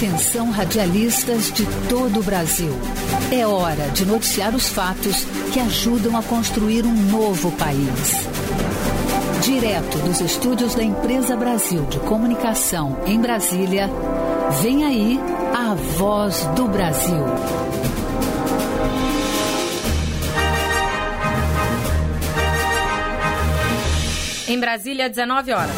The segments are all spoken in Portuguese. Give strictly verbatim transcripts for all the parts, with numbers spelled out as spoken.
Atenção, radialistas de todo o Brasil. É hora de noticiar os fatos que ajudam a construir um novo país. Direto dos estúdios da Empresa Brasil de Comunicação em Brasília, vem aí a Voz do Brasil. Em Brasília, dezenove horas.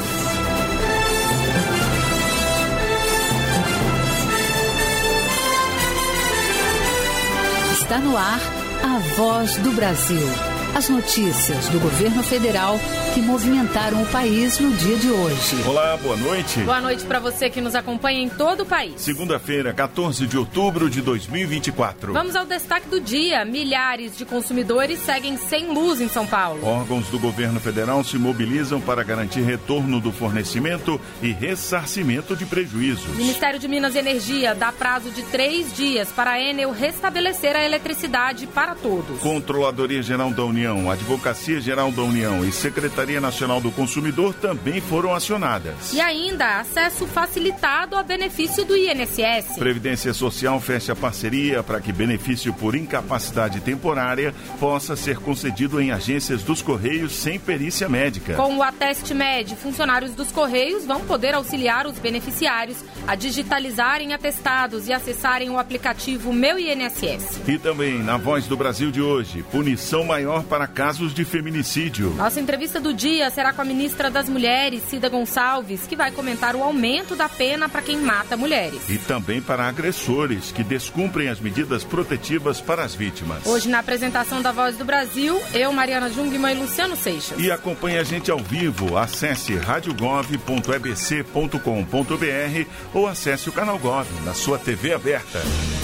Está no ar a Voz do Brasil. As notícias do governo federal que movimentaram o país no dia de hoje. Olá, boa noite. Boa noite para você que nos acompanha em todo o país. Segunda-feira, quatorze de outubro de dois mil e vinte e quatro. Vamos ao destaque do dia. Milhares de consumidores seguem sem luz em São Paulo. Órgãos do governo federal se mobilizam para garantir retorno do fornecimento e ressarcimento de prejuízos. O Ministério de Minas e Energia dá prazo de três dias para a Enel restabelecer a eletricidade para todos. Controladoria Geral da União, Advocacia Geral da União e Secretaria Nacional do Consumidor também foram acionadas. E ainda, acesso facilitado a benefício do I N S S. Previdência Social fecha parceria para que benefício por incapacidade temporária possa ser concedido em agências dos Correios sem perícia médica. Com o Ateste Med, funcionários dos Correios vão poder auxiliar os beneficiários a digitalizarem atestados e acessarem o aplicativo Meu I N S S. E também, na Voz do Brasil de hoje, punição maior para casos de feminicídio. Nossa entrevista do dia será com a ministra das Mulheres, Cida Gonçalves, que vai comentar o aumento da pena para quem mata mulheres. E também para agressores que descumprem as medidas protetivas para as vítimas. Hoje, na apresentação da Voz do Brasil, eu, Mariana Jungmann e Luciano Seixas. E acompanhe a gente ao vivo. Acesse rádio gov ponto e b c ponto com ponto b r ou acesse o canal Gov na sua T V aberta.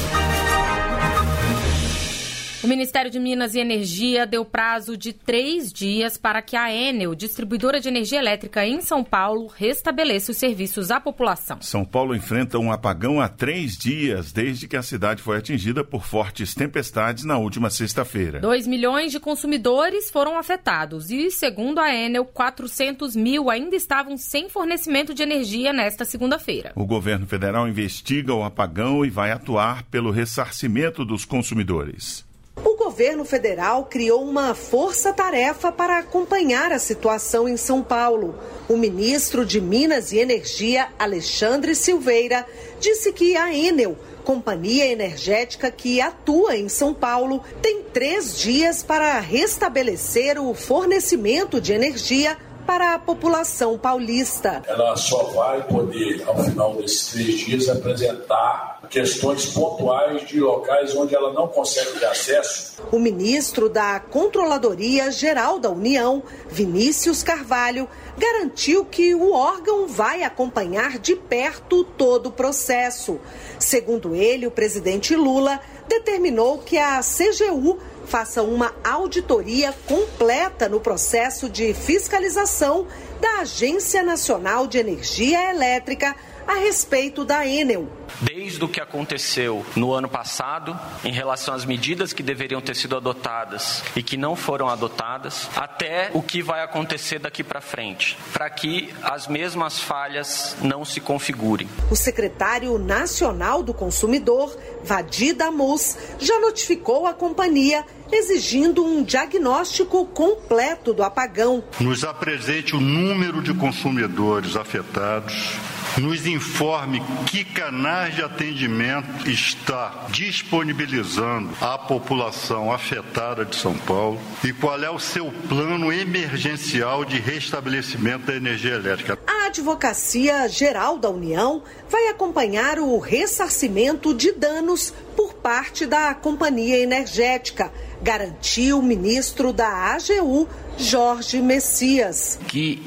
O Ministério de Minas e Energia deu prazo de três dias para que a Enel, distribuidora de energia elétrica em São Paulo, restabeleça os serviços à população. São Paulo enfrenta um apagão há três dias, desde que a cidade foi atingida por fortes tempestades na última sexta-feira. Dois milhões de consumidores foram afetados e, segundo a Enel, quatrocentos mil ainda estavam sem fornecimento de energia nesta segunda-feira. O governo federal investiga o apagão e vai atuar pelo ressarcimento dos consumidores. O governo federal criou uma força-tarefa para acompanhar a situação em São Paulo. O ministro de Minas e Energia, Alexandre Silveira, disse que a Enel, companhia energética que atua em São Paulo, tem três dias para restabelecer o fornecimento de energia para a população paulista. Ela só vai poder, ao final desses três dias, apresentar questões pontuais de locais onde ela não consegue ter acesso. O ministro da Controladoria Geral da União, Vinícius Carvalho, garantiu que o órgão vai acompanhar de perto todo o processo. Segundo ele, o presidente Lula determinou que a C G U faça uma auditoria completa no processo de fiscalização da Agência Nacional de Energia Elétrica a respeito da Enel. Desde o que aconteceu no ano passado, em relação às medidas que deveriam ter sido adotadas e que não foram adotadas, até o que vai acontecer daqui para frente, para que as mesmas falhas não se configurem. O secretário nacional do consumidor, Vadi Damus, já notificou a companhia exigindo um diagnóstico completo do apagão. Nos apresente o número de consumidores afetados, nos informe que canais de atendimento está disponibilizando à população afetada de São Paulo e qual é o seu plano emergencial de restabelecimento da energia elétrica. A Advocacia Geral da União vai acompanhar o ressarcimento de danos por parte da companhia energética, garantiu o ministro da A G U, Jorge Messias. Que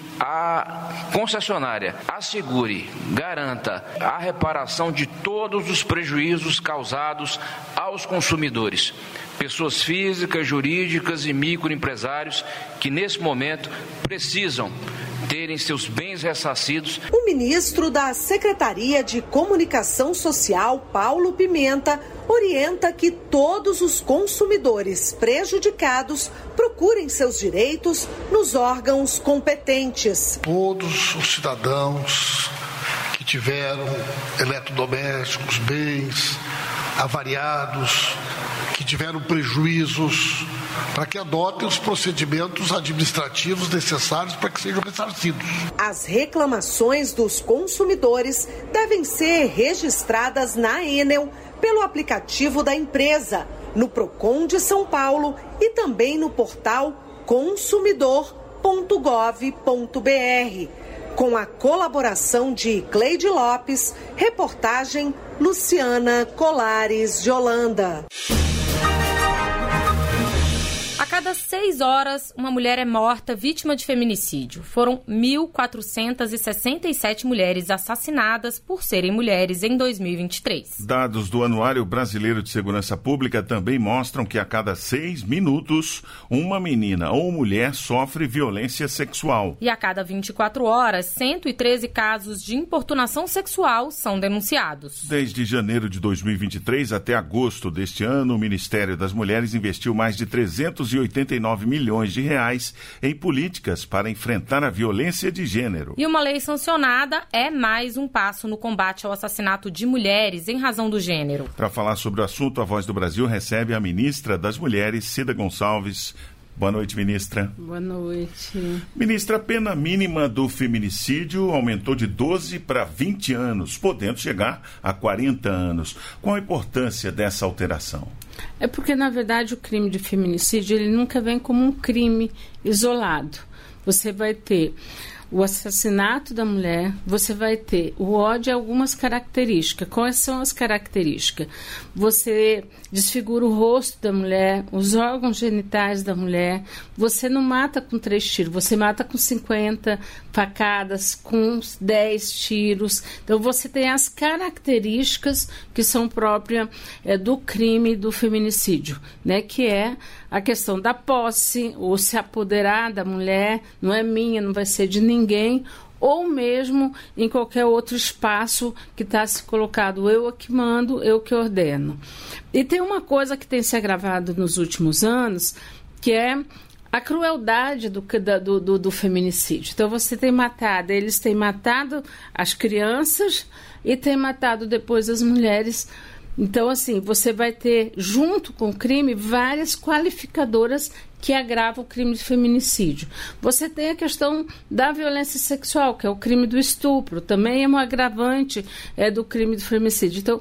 a concessionária assegure, garanta a reparação de todos os prejuízos causados aos consumidores, pessoas físicas, jurídicas e microempresários que nesse momento precisam terem seus bens ressarcidos. O ministro da Secretaria de Comunicação Social, Paulo Pimenta, orienta que todos os consumidores prejudicados procurem seus direitos nos órgãos competentes. Todos os cidadãos que tiveram eletrodomésticos, bens avariados, que tiveram prejuízos, para que adotem os procedimentos administrativos necessários para que sejam ressarcidos. As reclamações dos consumidores devem ser registradas na Enel pelo aplicativo da empresa, no Procon de São Paulo e também no portal consumidor ponto gov ponto br. Com a colaboração de Cleide Lopes, reportagem Luciana Colares de Holanda. A cada seis horas, uma mulher é morta vítima de feminicídio. Foram mil quatrocentas e sessenta e sete mulheres assassinadas por serem mulheres em dois mil e vinte e três. Dados do Anuário Brasileiro de Segurança Pública também mostram que a cada seis minutos, uma menina ou mulher sofre violência sexual. E a cada vinte e quatro horas, cento e treze casos de importunação sexual são denunciados. Desde janeiro de dois mil e vinte e três até agosto deste ano, o Ministério das Mulheres investiu mais de trezentos e oitenta e nove milhões de reais em políticas para enfrentar a violência de gênero. E uma lei sancionada é mais um passo no combate ao assassinato de mulheres em razão do gênero. Para falar sobre o assunto, a Voz do Brasil recebe a ministra das Mulheres, Cida Gonçalves. Boa noite, ministra. Boa noite. Ministra, a pena mínima do feminicídio aumentou de doze para vinte anos, podendo chegar a quarenta anos. Qual a importância dessa alteração? É porque, na verdade, o crime de feminicídio ele nunca vem como um crime isolado. Você vai ter o assassinato da mulher, você vai ter o ódio e algumas características. Quais são as características? Você desfigura o rosto da mulher, os órgãos genitais da mulher. Você não mata com três tiros, você mata com cinquenta facadas, com dez tiros. Então, você tem as características que são próprias é, do crime do feminicídio, né? Que é a questão da posse, ou se apoderar da mulher, não é minha, não vai ser de ninguém, ou mesmo em qualquer outro espaço que está se colocado, eu que mando, eu que ordeno. E tem uma coisa que tem se agravado nos últimos anos, que é a crueldade do, do, do, do feminicídio. Então, você tem matado, eles têm matado as crianças e têm matado depois as mulheres. Então, assim, você vai ter, junto com o crime, várias qualificadoras que agravam o crime de feminicídio. Você tem a questão da violência sexual, que é o crime do estupro, também é um agravante é, do crime do feminicídio. Então,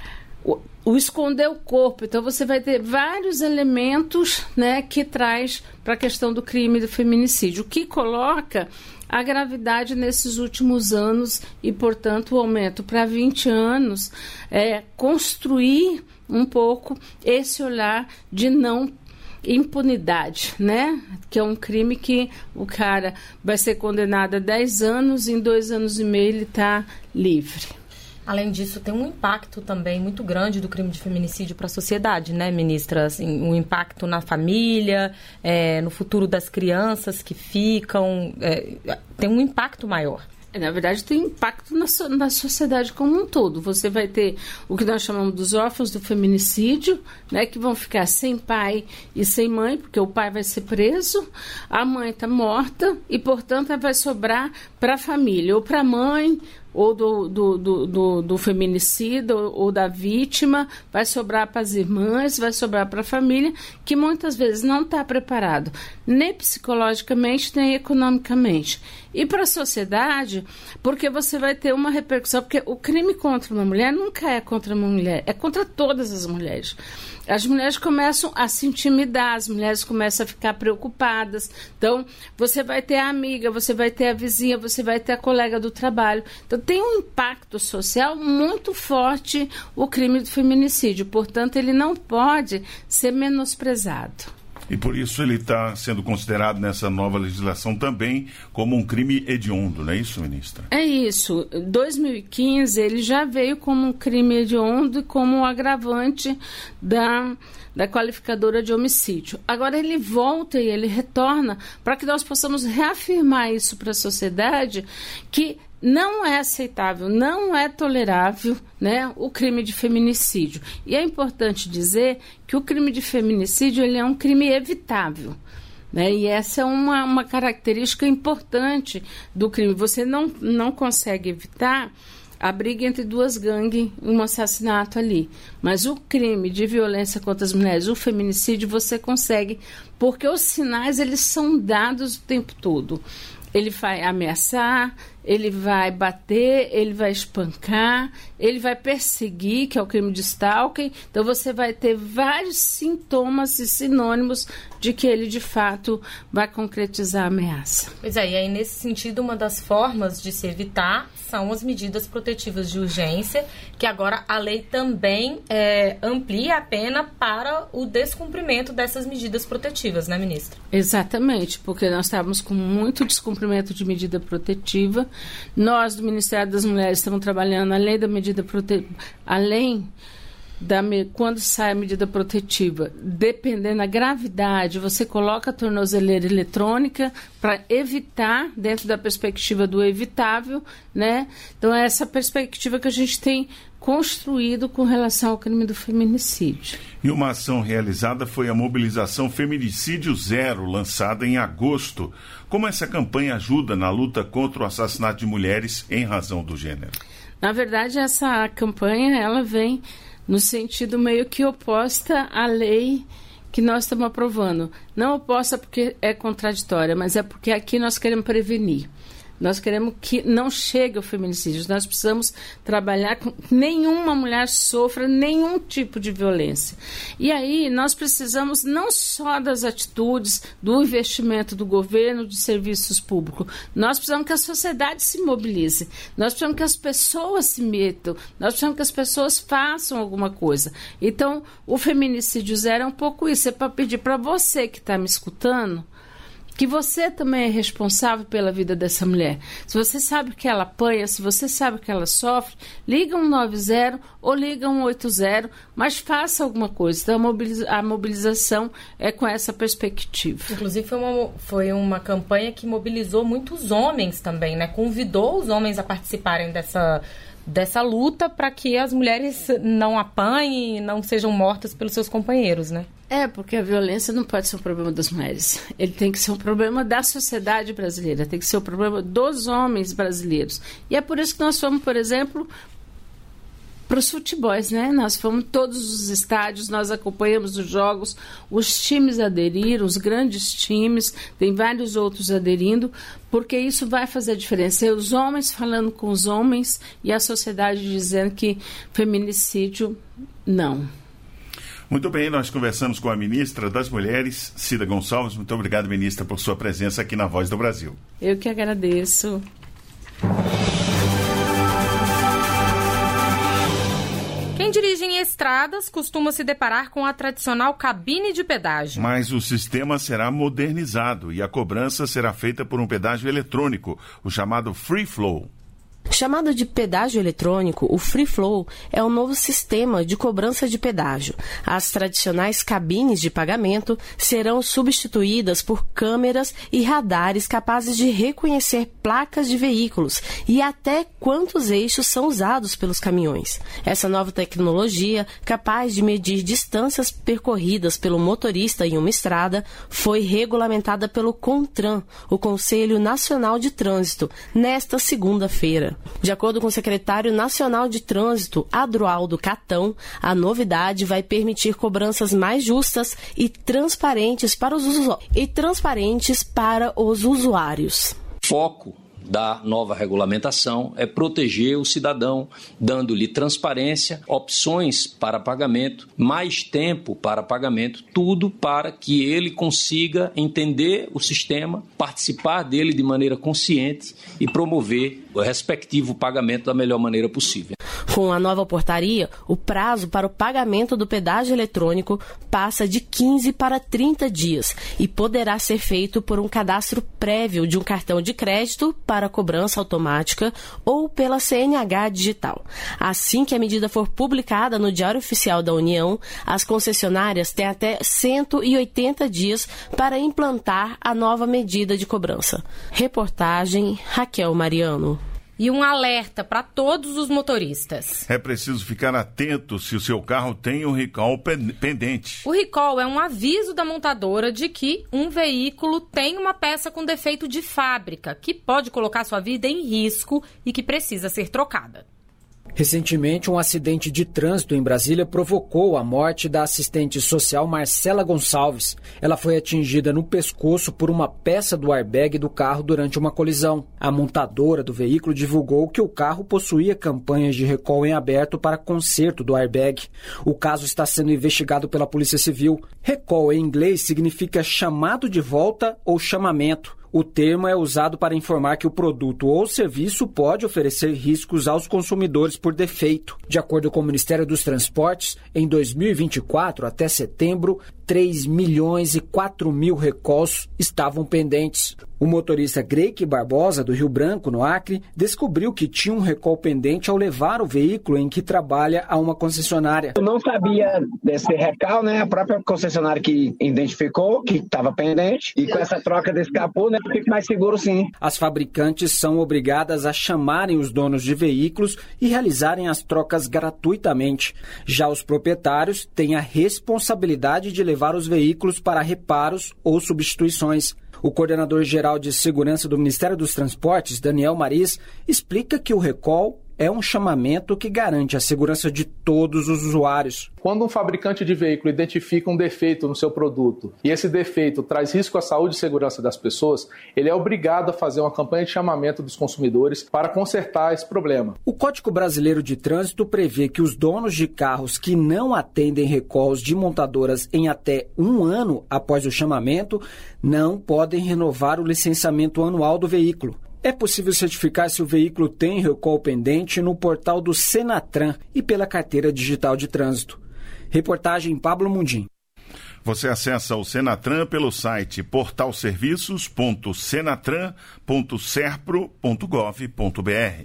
o, o esconder o corpo. Então, você vai ter vários elementos, né, que traz para a questão do crime do feminicídio, o que coloca a gravidade nesses últimos anos e, portanto, o aumento para vinte anos é construir um pouco esse olhar de não impunidade, né? Que é um crime que o cara vai ser condenado a dez anos e em dois anos e meio ele está livre. Além disso, tem um impacto também muito grande do crime de feminicídio para a sociedade, né, ministra? Assim, um impacto na família, é, no futuro das crianças que ficam, é, tem um impacto maior. Na verdade, tem impacto na, so, na sociedade como um todo. Você vai ter o que nós chamamos dos órfãos do feminicídio, né, que vão ficar sem pai e sem mãe, porque o pai vai ser preso, a mãe está morta e, portanto, vai sobrar para a família, ou para a mãe, ou do, do, do, do, do feminicida, ou, ou da vítima, vai sobrar para as irmãs, vai sobrar para a família, que muitas vezes não está preparado, nem psicologicamente, nem economicamente. E para a sociedade, porque você vai ter uma repercussão, porque o crime contra uma mulher nunca é contra uma mulher, é contra todas as mulheres. As mulheres começam a se intimidar, as mulheres começam a ficar preocupadas. Então, você vai ter a amiga, você vai ter a vizinha, você vai ter a colega do trabalho. Então, tem um impacto social muito forte o crime do feminicídio. Portanto, ele não pode ser menosprezado. E por isso ele está sendo considerado nessa nova legislação também como um crime hediondo, não é isso, ministra? É isso. Em dois mil e quinze ele já veio como um crime hediondo e como um agravante da, da qualificadora de homicídio. Agora ele volta e ele retorna para que nós possamos reafirmar isso para a sociedade, que não é aceitável, não é tolerável, né, o crime de feminicídio. E é importante dizer que o crime de feminicídio ele é um crime evitável, né, e essa é uma, uma característica importante do crime. Você não, não consegue evitar a briga entre duas gangues, um assassinato ali. Mas o crime de violência contra as mulheres, o feminicídio, você consegue, porque os sinais, eles são dados o tempo todo. Ele vai ameaçar, ele vai bater, ele vai espancar, ele vai perseguir, que é o crime de stalking. Então, você vai ter vários sintomas e sinônimos de que ele, de fato, vai concretizar a ameaça. Pois é, e aí, nesse sentido, uma das formas de se evitar são as medidas protetivas de urgência, que agora a lei também é, amplia a pena para o descumprimento dessas medidas protetivas, né, ministra? Exatamente, porque nós estávamos com muito descumprimento de medida protetiva. Nós, do Ministério das Mulheres, estamos trabalhando além da medida protetiva, além da quando sai a medida protetiva, dependendo da gravidade, você coloca a tornozeleira eletrônica para evitar, dentro da perspectiva do evitável, né? Então, é essa perspectiva que a gente tem construído com relação ao crime do feminicídio. E uma ação realizada foi a mobilização Feminicídio Zero, lançada em agosto. Como essa campanha ajuda na luta contra o assassinato de mulheres em razão do gênero? Na verdade, essa campanha, ela vem no sentido meio que oposta à lei que nós estamos aprovando. Não oposta porque é contraditória, mas é porque aqui nós queremos prevenir. Nós queremos que não chegue ao feminicídio. Nós precisamos trabalhar com que nenhuma mulher sofra nenhum tipo de violência. E aí nós precisamos não só das atitudes, do investimento do governo, de serviços públicos. Nós precisamos que a sociedade se mobilize. Nós precisamos que as pessoas se metam. Nós precisamos que as pessoas façam alguma coisa. Então, o Feminicídio Zero é um pouco isso. É para pedir para você que está me escutando que você também é responsável pela vida dessa mulher. Se você sabe que ela apanha, se você sabe que ela sofre, liga um nove zero ou liga um oito zero, mas faça alguma coisa. Então, a, mobiliza- a mobilização é com essa perspectiva. Inclusive, foi uma, foi uma campanha que mobilizou muitos homens também, né? Convidou os homens a participarem dessa, dessa luta para que as mulheres não apanhem e não sejam mortas pelos seus companheiros, né? É, porque a violência não pode ser um problema das mulheres. Ele tem que ser um problema da sociedade brasileira, tem que ser um problema dos homens brasileiros. E é por isso que nós fomos, por exemplo, para os futebols, né? Nós fomos em todos os estádios, nós acompanhamos os jogos, os times aderiram, os grandes times, tem vários outros aderindo, porque isso vai fazer a diferença. É os homens falando com os homens e a sociedade dizendo que feminicídio, não. Muito bem, nós conversamos com a ministra das Mulheres, Cida Gonçalves. Muito obrigado, ministra, por sua presença aqui na Voz do Brasil. Eu que agradeço. Quem dirige em estradas costuma se deparar com a tradicional cabine de pedágio. Mas o sistema será modernizado e a cobrança será feita por um pedágio eletrônico, o chamado Free Flow. Chamado de pedágio eletrônico, o Free Flow é um novo sistema de cobrança de pedágio. As tradicionais cabines de pagamento serão substituídas por câmeras e radares capazes de reconhecer placas de veículos e até quantos eixos são usados pelos caminhões. Essa nova tecnologia, capaz de medir distâncias percorridas pelo motorista em uma estrada, foi regulamentada pelo CONTRAN, o Conselho Nacional de Trânsito, nesta segunda-feira. De acordo com o secretário nacional de Trânsito, Adroaldo Catão, a novidade vai permitir cobranças mais justas e transparentes para os, usu- e transparentes para os usuários. Foco da nova regulamentação é proteger o cidadão, dando-lhe transparência, opções para pagamento, mais tempo para pagamento, tudo para que ele consiga entender o sistema, participar dele de maneira consciente e promover o respectivo pagamento da melhor maneira possível. Com a nova portaria, o prazo para o pagamento do pedágio eletrônico passa de quinze para trinta dias e poderá ser feito por um cadastro prévio de um cartão de crédito para cobrança automática ou pela C N H digital. Assim que a medida for publicada no Diário Oficial da União, as concessionárias têm até cento e oitenta dias para implantar a nova medida de cobrança. Reportagem Raquel Mariano. E um alerta para todos os motoristas. É preciso ficar atento se o seu carro tem um recall pendente. O recall é um aviso da montadora de que um veículo tem uma peça com defeito de fábrica, que pode colocar sua vida em risco e que precisa ser trocada. Recentemente, um acidente de trânsito em Brasília provocou a morte da assistente social Marcela Gonçalves. Ela foi atingida no pescoço por uma peça do airbag do carro durante uma colisão. A montadora do veículo divulgou que o carro possuía campanhas de recall em aberto para conserto do airbag. O caso está sendo investigado pela Polícia Civil. Recall em inglês significa chamado de volta ou chamamento. O termo é usado para informar que o produto ou serviço pode oferecer riscos aos consumidores por defeito. De acordo com o Ministério dos Transportes, em dois mil e vinte e quatro, até setembro, três milhões e quatro mil recalls estavam pendentes. O motorista Greike Barbosa, do Rio Branco, no Acre, descobriu que tinha um recall pendente ao levar o veículo em que trabalha a uma concessionária. Eu não sabia desse recall, né? A própria concessionária que identificou que estava pendente, e com essa troca desse capô, né, fica mais seguro sim. As fabricantes são obrigadas a chamarem os donos de veículos e realizarem as trocas gratuitamente. Já os proprietários têm a responsabilidade de levar os veículos para reparos ou substituições. O coordenador-geral de segurança do Ministério dos Transportes, Daniel Maris, explica que o recall é um chamamento que garante a segurança de todos os usuários. Quando um fabricante de veículo identifica um defeito no seu produto e esse defeito traz risco à saúde e segurança das pessoas, ele é obrigado a fazer uma campanha de chamamento dos consumidores para consertar esse problema. O Código Brasileiro de Trânsito prevê que os donos de carros que não atendem recalls de montadoras em até um ano após o chamamento não podem renovar o licenciamento anual do veículo. É possível certificar se o veículo tem recall pendente no portal do Senatran e pela carteira digital de trânsito. Reportagem Pablo Mundim. Você acessa o Senatran pelo site portal serviços ponto senatran ponto serpro ponto gov ponto br.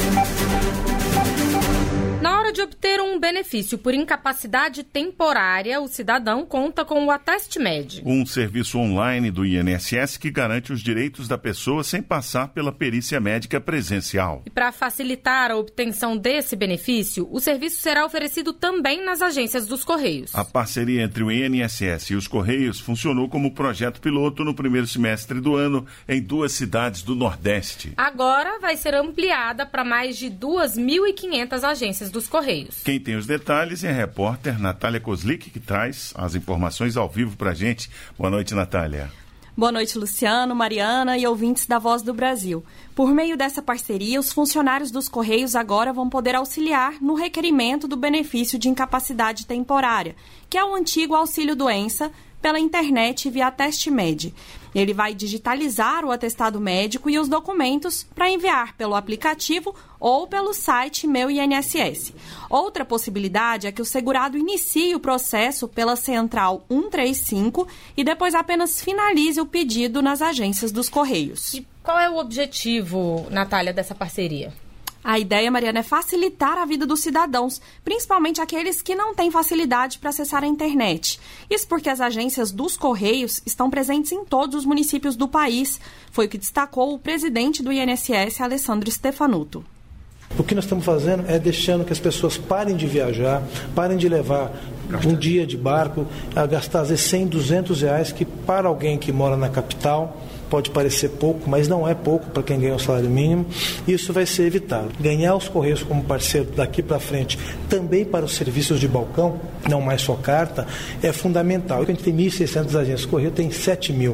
Na hora de obter um benefício por incapacidade temporária, o cidadão conta com o Atestmed. Um serviço online do I N S S que garante os direitos da pessoa sem passar pela perícia médica presencial. E para facilitar a obtenção desse benefício, o serviço será oferecido também nas agências dos Correios. A parceria entre o I N S S e os Correios funcionou como projeto piloto no primeiro semestre do ano em duas cidades do Nordeste. Agora vai ser ampliada para mais de duas mil e quinhentas agências dos Correios. Quem tem os detalhes é a repórter Natália Kozlik, que traz as informações ao vivo para a gente. Boa noite, Natália. Boa noite, Luciano, Mariana e ouvintes da Voz do Brasil. Por meio dessa parceria, os funcionários dos Correios agora vão poder auxiliar no requerimento do benefício de incapacidade temporária, que é o antigo auxílio-doença, pela internet via Atestmed. Ele vai digitalizar o atestado médico e os documentos para enviar pelo aplicativo ou pelo site Meu I N S S. Outra possibilidade é que o segurado inicie o processo pela Central cento e trinta e cinco e depois apenas finalize o pedido nas agências dos Correios. E qual é o objetivo, Natália, dessa parceria? A ideia, Mariana, é facilitar a vida dos cidadãos, principalmente aqueles que não têm facilidade para acessar a internet. Isso porque as agências dos Correios estão presentes em todos os municípios do país. Foi o que destacou o presidente do I N S S, Alessandro Stefanuto. O que nós estamos fazendo é deixando que as pessoas parem de viajar, parem de levar um dia de barco, a gastar às vezes cem, duzentos reais, que para alguém que mora na capital pode parecer pouco, mas não é pouco para quem ganha o salário mínimo. Isso vai ser evitado. Ganhar os Correios como parceiro daqui para frente, também para os serviços de balcão, não mais só carta, é fundamental. A gente tem mil e seiscentas agências, o Correio tem sete mil.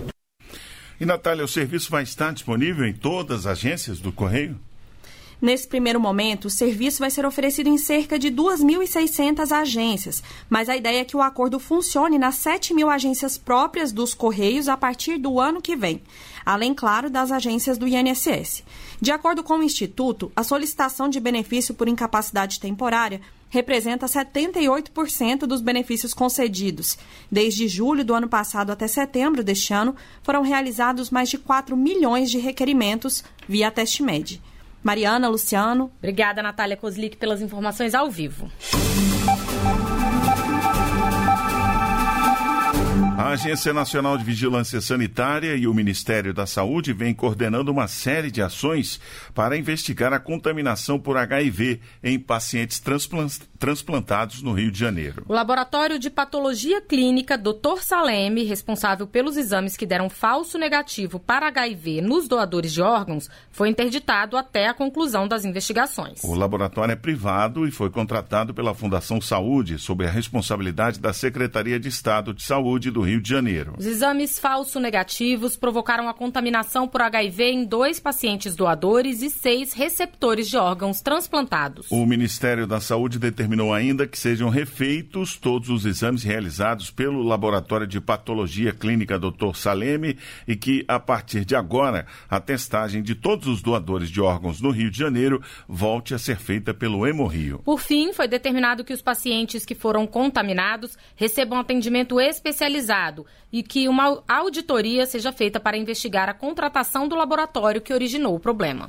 E, Natália, o serviço vai estar disponível em todas as agências do Correio? Nesse primeiro momento, o serviço vai ser oferecido em cerca de duas mil e seiscentas agências, mas a ideia é que o acordo funcione nas sete mil agências próprias dos Correios a partir do ano que vem, além, claro, das agências do I N S S. De acordo com o Instituto, a solicitação de benefício por incapacidade temporária representa setenta e oito por cento dos benefícios concedidos. Desde julho do ano passado até setembro deste ano, foram realizados mais de quatro milhões de requerimentos via Atestmed. Mariana, Luciano. Obrigada, Natália Kozlik, pelas informações ao vivo. A Agência Nacional de Vigilância Sanitária e o Ministério da Saúde vêm coordenando uma série de ações para investigar a contaminação por H I V em pacientes transplantados no Rio de Janeiro. O Laboratório de Patologia Clínica doutor Saleme, responsável pelos exames que deram falso negativo para H I V nos doadores de órgãos, foi interditado até a conclusão das investigações. O laboratório é privado e foi contratado pela Fundação Saúde, sob a responsabilidade da Secretaria de Estado de Saúde do Rio de Janeiro. Os exames falso negativos provocaram a contaminação por H I V em dois pacientes doadores e seis receptores de órgãos transplantados. O Ministério da Saúde determinou ainda que sejam refeitos todos os exames realizados pelo Laboratório de Patologia Clínica doutor Saleme e que, a partir de agora, a testagem de todos os doadores de órgãos no Rio de Janeiro volte a ser feita pelo Hemorrio. Por fim, foi determinado que os pacientes que foram contaminados recebam atendimento especializado e que uma auditoria seja feita para investigar a contratação do laboratório que originou o problema.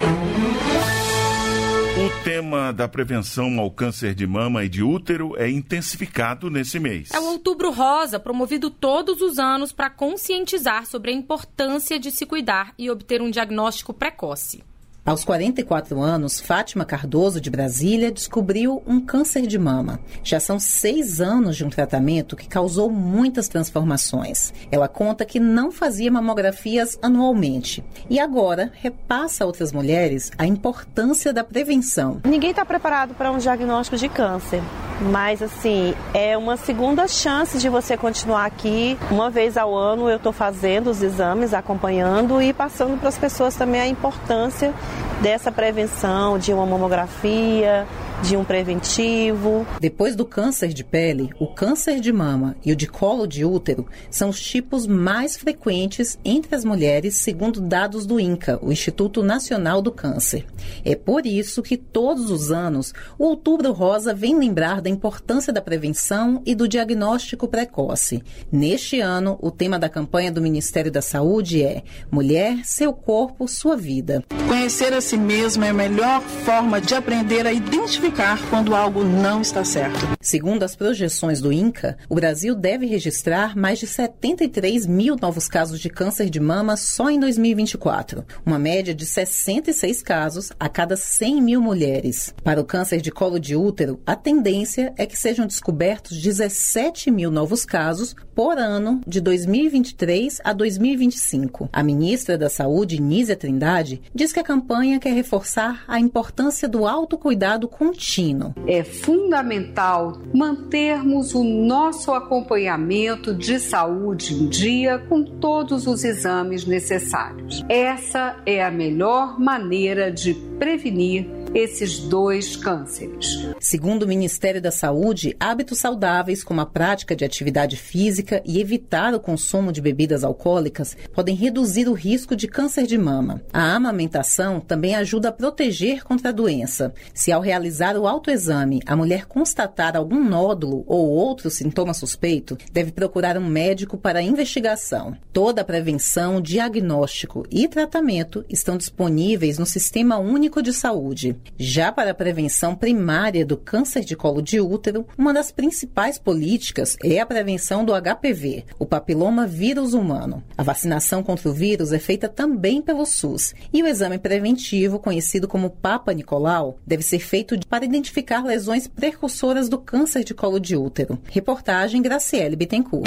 O tema da prevenção ao câncer de mama e de útero é intensificado nesse mês. É o Outubro Rosa, promovido todos os anos para conscientizar sobre a importância de se cuidar e obter um diagnóstico precoce. Aos quarenta e quatro anos, Fátima Cardoso, de Brasília, descobriu um câncer de mama. Já são seis anos de um tratamento que causou muitas transformações. Ela conta que não fazia mamografias anualmente e agora repassa a outras mulheres a importância da prevenção. Ninguém está preparado para um diagnóstico de câncer, mas assim, é uma segunda chance de você continuar aqui. Uma vez ao ano eu estou fazendo os exames, acompanhando e passando para as pessoas também a importância dessa prevenção, de uma mamografia, de um preventivo. Depois do câncer de pele, o câncer de mama e o de colo de útero são os tipos mais frequentes entre as mulheres, segundo dados do INCA, o Instituto Nacional do Câncer. É por isso que todos os anos o Outubro Rosa vem lembrar da importância da prevenção e do diagnóstico precoce. Neste ano, o tema da campanha do Ministério da Saúde é Mulher, seu corpo, sua vida. Conhecer a si mesma é a melhor forma de aprender a identificar quando algo não está certo. Segundo as projeções do INCA, o Brasil deve registrar mais de setenta e três mil novos casos de câncer de mama só em dois mil e vinte e quatro, uma média de sessenta e seis casos a cada cem mil mulheres. Para o câncer de colo de útero, a tendência é que sejam descobertos dezessete mil novos casos por ano de dois mil e vinte e três a dois mil e vinte e cinco. A ministra da Saúde, Nízia Trindade, diz que a campanha quer reforçar a importância do autocuidado contínuo. É fundamental mantermos o nosso acompanhamento de saúde em dia com todos os exames necessários. Essa é a melhor maneira de prevenir esses dois cânceres. Segundo o Ministério da Saúde, hábitos saudáveis como a prática de atividade física e evitar o consumo de bebidas alcoólicas podem reduzir o risco de câncer de mama. A amamentação também ajuda a proteger contra a doença. Se ao realizar o autoexame a mulher constatar algum nódulo ou outro sintoma suspeito, deve procurar um médico para a investigação. Toda a prevenção, diagnóstico e tratamento estão disponíveis no Sistema Único de Saúde. Já para a prevenção primária do câncer de colo de útero, uma das principais políticas é a prevenção do H P V, o papiloma vírus humano. A vacinação contra o vírus é feita também pelo SUS e o exame preventivo, conhecido como Papa Nicolau, deve ser feito para identificar lesões precursoras do câncer de colo de útero. Reportagem Graciele Bittencourt.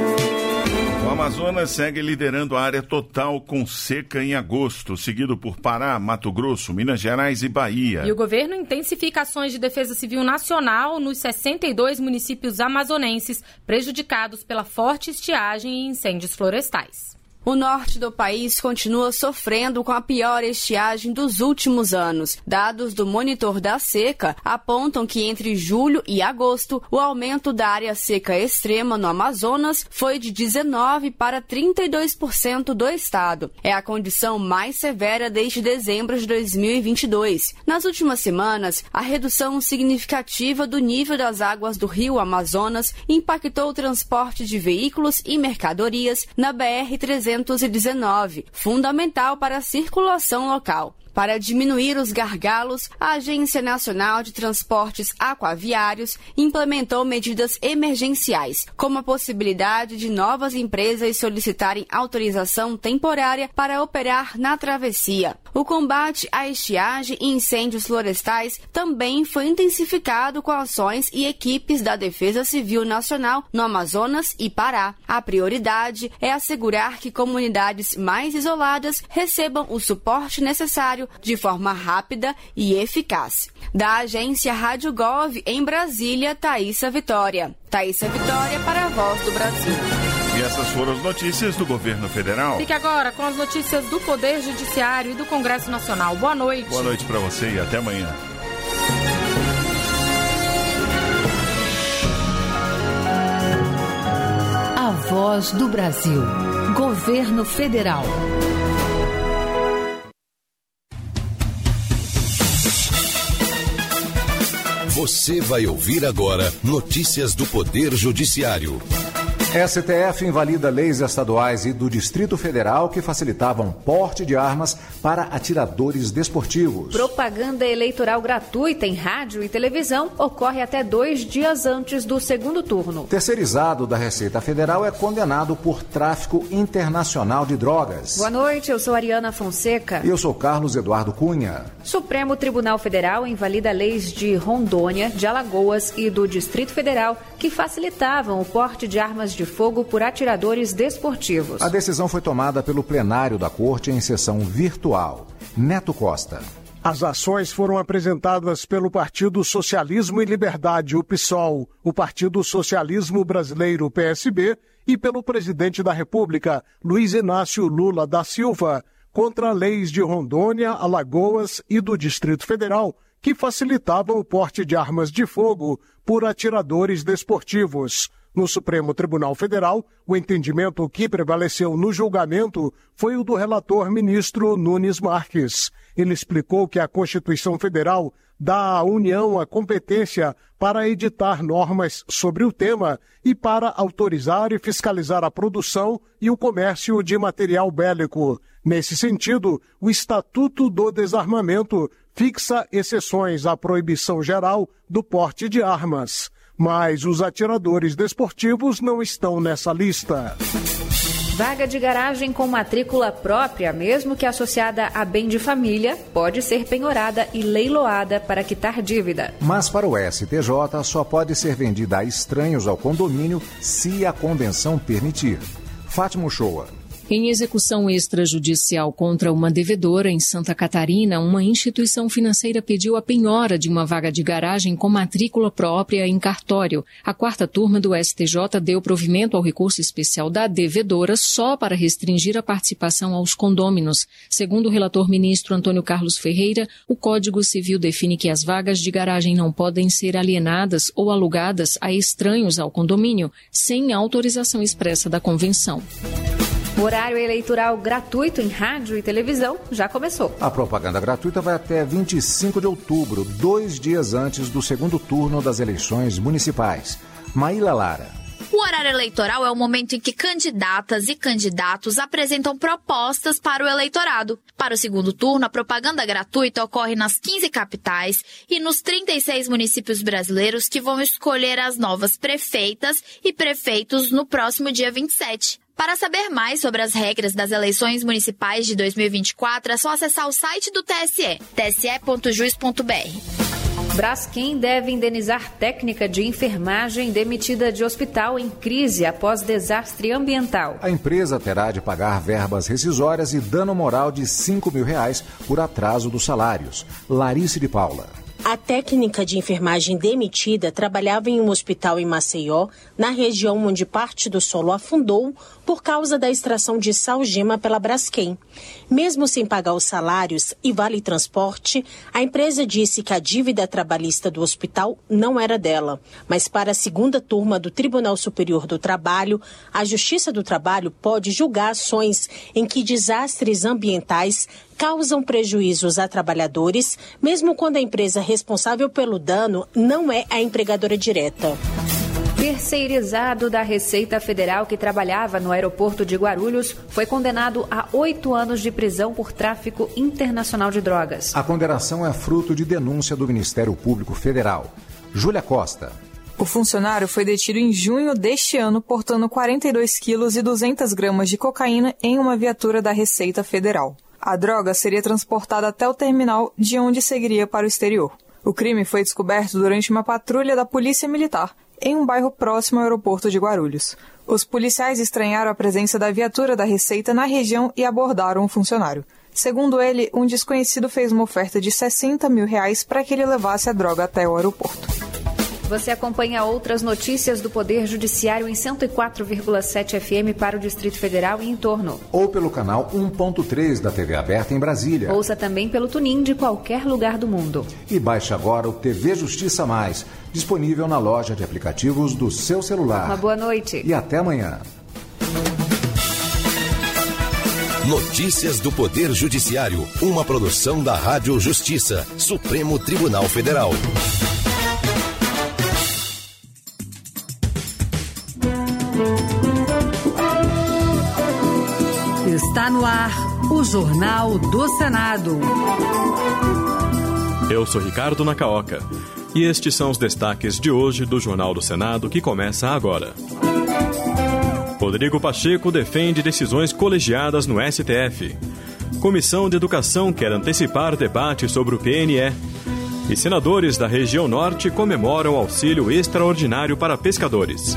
O Amazonas segue liderando a área total com seca em agosto, seguido por Pará, Mato Grosso, Minas Gerais e Bahia. E o governo intensifica ações de defesa civil nacional nos sessenta e dois municípios amazonenses prejudicados pela forte estiagem e incêndios florestais. O norte do país continua sofrendo com a pior estiagem dos últimos anos. Dados do Monitor da Seca apontam que entre julho e agosto, o aumento da área seca extrema no Amazonas foi de dezenove para trinta e dois por cento do estado. É a condição mais severa desde dezembro de dois mil e vinte e dois. Nas últimas semanas, a redução significativa do nível das águas do rio Amazonas impactou o transporte de veículos e mercadorias na B R trezentos e dezenove, fundamental para a circulação local. Para diminuir os gargalos, a Agência Nacional de Transportes Aquaviários implementou medidas emergenciais, como a possibilidade de novas empresas solicitarem autorização temporária para operar na travessia. O combate à estiagem e incêndios florestais também foi intensificado com ações e equipes da Defesa Civil Nacional no Amazonas e Pará. A prioridade é assegurar que comunidades mais isoladas recebam o suporte necessário de forma rápida e eficaz. Da agência Rádio Gov, em Brasília, Thaísa Vitória. Thaísa Vitória para a Voz do Brasil. E essas foram as notícias do governo federal. Fique agora com as notícias do Poder Judiciário e do Congresso Nacional. Boa noite. Boa noite para você e até amanhã. A Voz do Brasil. Governo Federal. Você vai ouvir agora notícias do Poder Judiciário. S T F invalida leis estaduais e do Distrito Federal que facilitavam porte de armas para atiradores desportivos. Propaganda eleitoral gratuita em rádio e televisão ocorre até dois dias antes do segundo turno. Terceirizado da Receita Federal é condenado por tráfico internacional de drogas. Boa noite, eu sou Ariana Fonseca. E eu sou Carlos Eduardo Cunha. Supremo Tribunal Federal invalida leis de Rondônia, de Alagoas e do Distrito Federal que facilitavam o porte de armas de fogo por atiradores desportivos. A decisão foi tomada pelo plenário da Corte em sessão virtual. Neto Costa. As ações foram apresentadas pelo Partido Socialismo e Liberdade, o PSOL, o Partido Socialismo Brasileiro, o P S B, e pelo presidente da República, Luiz Inácio Lula da Silva, contra leis de Rondônia, Alagoas e do Distrito Federal, que facilitavam o porte de armas de fogo por atiradores desportivos. No Supremo Tribunal Federal, o entendimento que prevaleceu no julgamento foi o do relator ministro Nunes Marques. Ele explicou que a Constituição Federal dá à União a competência para editar normas sobre o tema e para autorizar e fiscalizar a produção e o comércio de material bélico. Nesse sentido, o Estatuto do Desarmamento fixa exceções à proibição geral do porte de armas. Mas os atiradores desportivos não estão nessa lista. Vaga de garagem com matrícula própria, mesmo que associada a bem de família, pode ser penhorada e leiloada para quitar dívida. Mas para o S T J só pode ser vendida a estranhos ao condomínio se a convenção permitir. Fátima Uchoa. Em execução extrajudicial contra uma devedora em Santa Catarina, uma instituição financeira pediu a penhora de uma vaga de garagem com matrícula própria em cartório. A quarta turma do S T J deu provimento ao recurso especial da devedora só para restringir a participação aos condôminos. Segundo o relator ministro Antônio Carlos Ferreira, o Código Civil define que as vagas de garagem não podem ser alienadas ou alugadas a estranhos ao condomínio, sem autorização expressa da convenção. O horário eleitoral gratuito em rádio e televisão já começou. A propaganda gratuita vai até vinte e cinco de outubro, dois dias antes do segundo turno das eleições municipais. Maíla Lara. O horário eleitoral é o momento em que candidatas e candidatos apresentam propostas para o eleitorado. Para o segundo turno, a propaganda gratuita ocorre nas quinze capitais e nos trinta e seis municípios brasileiros que vão escolher as novas prefeitas e prefeitos no próximo dia vinte e sete. Para saber mais sobre as regras das eleições municipais de dois mil e vinte e quatro, é só acessar o site do T S E, t s e ponto juiz ponto b r. Braskem deve indenizar técnica de enfermagem demitida de hospital em crise após desastre ambiental. A empresa terá de pagar verbas rescisórias e dano moral de cinco mil reais por atraso dos salários. Larice de Paula. A técnica de enfermagem demitida trabalhava em um hospital em Maceió, na região onde parte do solo afundou por causa da extração de sal-gema pela Braskem. Mesmo sem pagar os salários e vale transporte, a empresa disse que a dívida trabalhista do hospital não era dela. Mas para a segunda turma do Tribunal Superior do Trabalho, a Justiça do Trabalho pode julgar ações em que desastres ambientais causam prejuízos a trabalhadores, mesmo quando a empresa responsável pelo dano não é a empregadora direta. Terceirizado da Receita Federal que trabalhava no aeroporto de Guarulhos foi condenado a oito anos de prisão por tráfico internacional de drogas. A condenação é fruto de denúncia do Ministério Público Federal. Júlia Costa. O funcionário foi detido em junho deste ano portando quarenta e dois quilos e duzentas gramas de cocaína em uma viatura da Receita Federal. A droga seria transportada até o terminal, de onde seguiria para o exterior. O crime foi descoberto durante uma patrulha da Polícia Militar, em um bairro próximo ao aeroporto de Guarulhos. Os policiais estranharam a presença da viatura da Receita na região e abordaram o funcionário. Segundo ele, um desconhecido fez uma oferta de sessenta mil reais para que ele levasse a droga até o aeroporto. Você acompanha outras notícias do Poder Judiciário em cento e quatro vírgula sete F M para o Distrito Federal e em torno. Ou pelo canal um ponto três da T V Aberta em Brasília. Ouça também pelo TuneIn de qualquer lugar do mundo. E baixe agora o T V Justiça Mais, disponível na loja de aplicativos do seu celular. Uma boa noite. E até amanhã. Notícias do Poder Judiciário, uma produção da Rádio Justiça, Supremo Tribunal Federal. Está no ar o Jornal do Senado. Eu sou Ricardo Nacaoca e estes são os destaques de hoje do Jornal do Senado que começa agora. Rodrigo Pacheco defende decisões colegiadas no S T F. Comissão de Educação quer antecipar debate sobre o P N E. E senadores da região norte comemoram auxílio extraordinário para pescadores.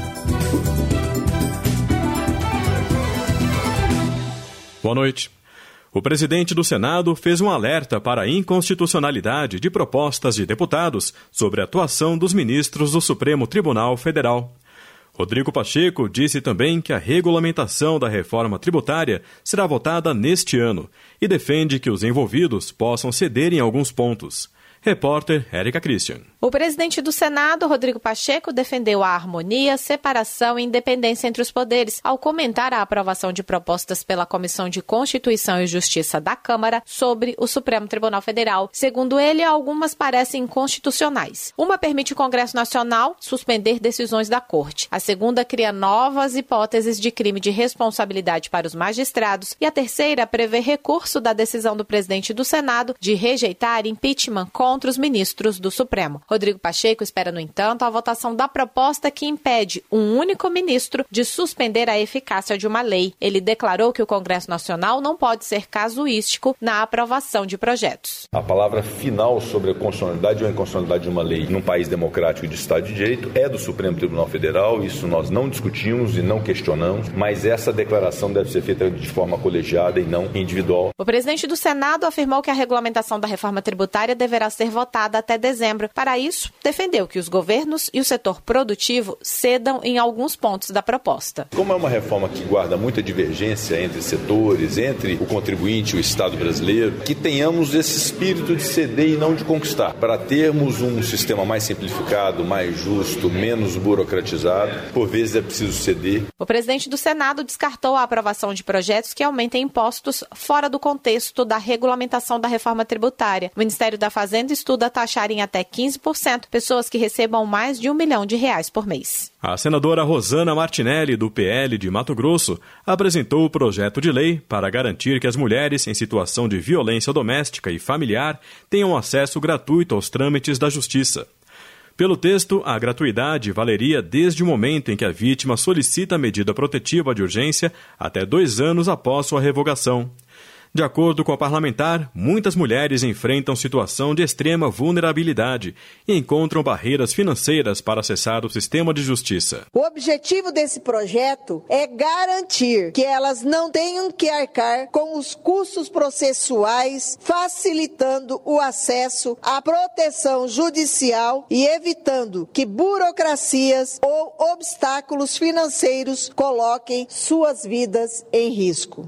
Boa noite. O presidente do Senado fez um alerta para a inconstitucionalidade de propostas de deputados sobre a atuação dos ministros do Supremo Tribunal Federal. Rodrigo Pacheco disse também que a regulamentação da reforma tributária será votada neste ano e defende que os envolvidos possam ceder em alguns pontos. Repórter Érica Christian. O presidente do Senado, Rodrigo Pacheco, defendeu a harmonia, separação e independência entre os poderes ao comentar a aprovação de propostas pela Comissão de Constituição e Justiça da Câmara sobre o Supremo Tribunal Federal. Segundo ele, algumas parecem inconstitucionais. Uma permite o Congresso Nacional suspender decisões da Corte. A segunda cria novas hipóteses de crime de responsabilidade para os magistrados. E a terceira prevê recurso da decisão do presidente do Senado de rejeitar impeachment contra os ministros do Supremo. Rodrigo Pacheco espera, no entanto, a votação da proposta que impede um único ministro de suspender a eficácia de uma lei. Ele declarou que o Congresso Nacional não pode ser casuístico na aprovação de projetos. A palavra final sobre a constitucionalidade ou a inconstitucionalidade de uma lei num país democrático e de Estado de Direito é do Supremo Tribunal Federal. Isso nós não discutimos e não questionamos, mas essa declaração deve ser feita de forma colegiada e não individual. O presidente do Senado afirmou que a regulamentação da reforma tributária deverá ser votada até dezembro. Para isso, defendeu que os governos e o setor produtivo cedam em alguns pontos da proposta. Como é uma reforma que guarda muita divergência entre setores, entre o contribuinte e o Estado brasileiro, que tenhamos esse espírito de ceder e não de conquistar, para termos um sistema mais simplificado, mais justo, menos burocratizado. Por vezes é preciso ceder. O presidente do Senado descartou a aprovação de projetos que aumentem impostos fora do contexto da regulamentação da reforma tributária. O Ministério da Fazenda estuda taxar em até quinze por cento pessoas que recebam mais de um milhão de reais por mês. A senadora Rosana Martinelli, do P L de Mato Grosso, apresentou o projeto de lei para garantir que as mulheres em situação de violência doméstica e familiar tenham acesso gratuito aos trâmites da Justiça. Pelo texto, a gratuidade valeria desde o momento em que a vítima solicita a medida protetiva de urgência até dois anos após sua revogação. De acordo com a parlamentar, muitas mulheres enfrentam situação de extrema vulnerabilidade e encontram barreiras financeiras para acessar o sistema de justiça. O objetivo desse projeto é garantir que elas não tenham que arcar com os custos processuais, facilitando o acesso à proteção judicial e evitando que burocracias ou obstáculos financeiros coloquem suas vidas em risco.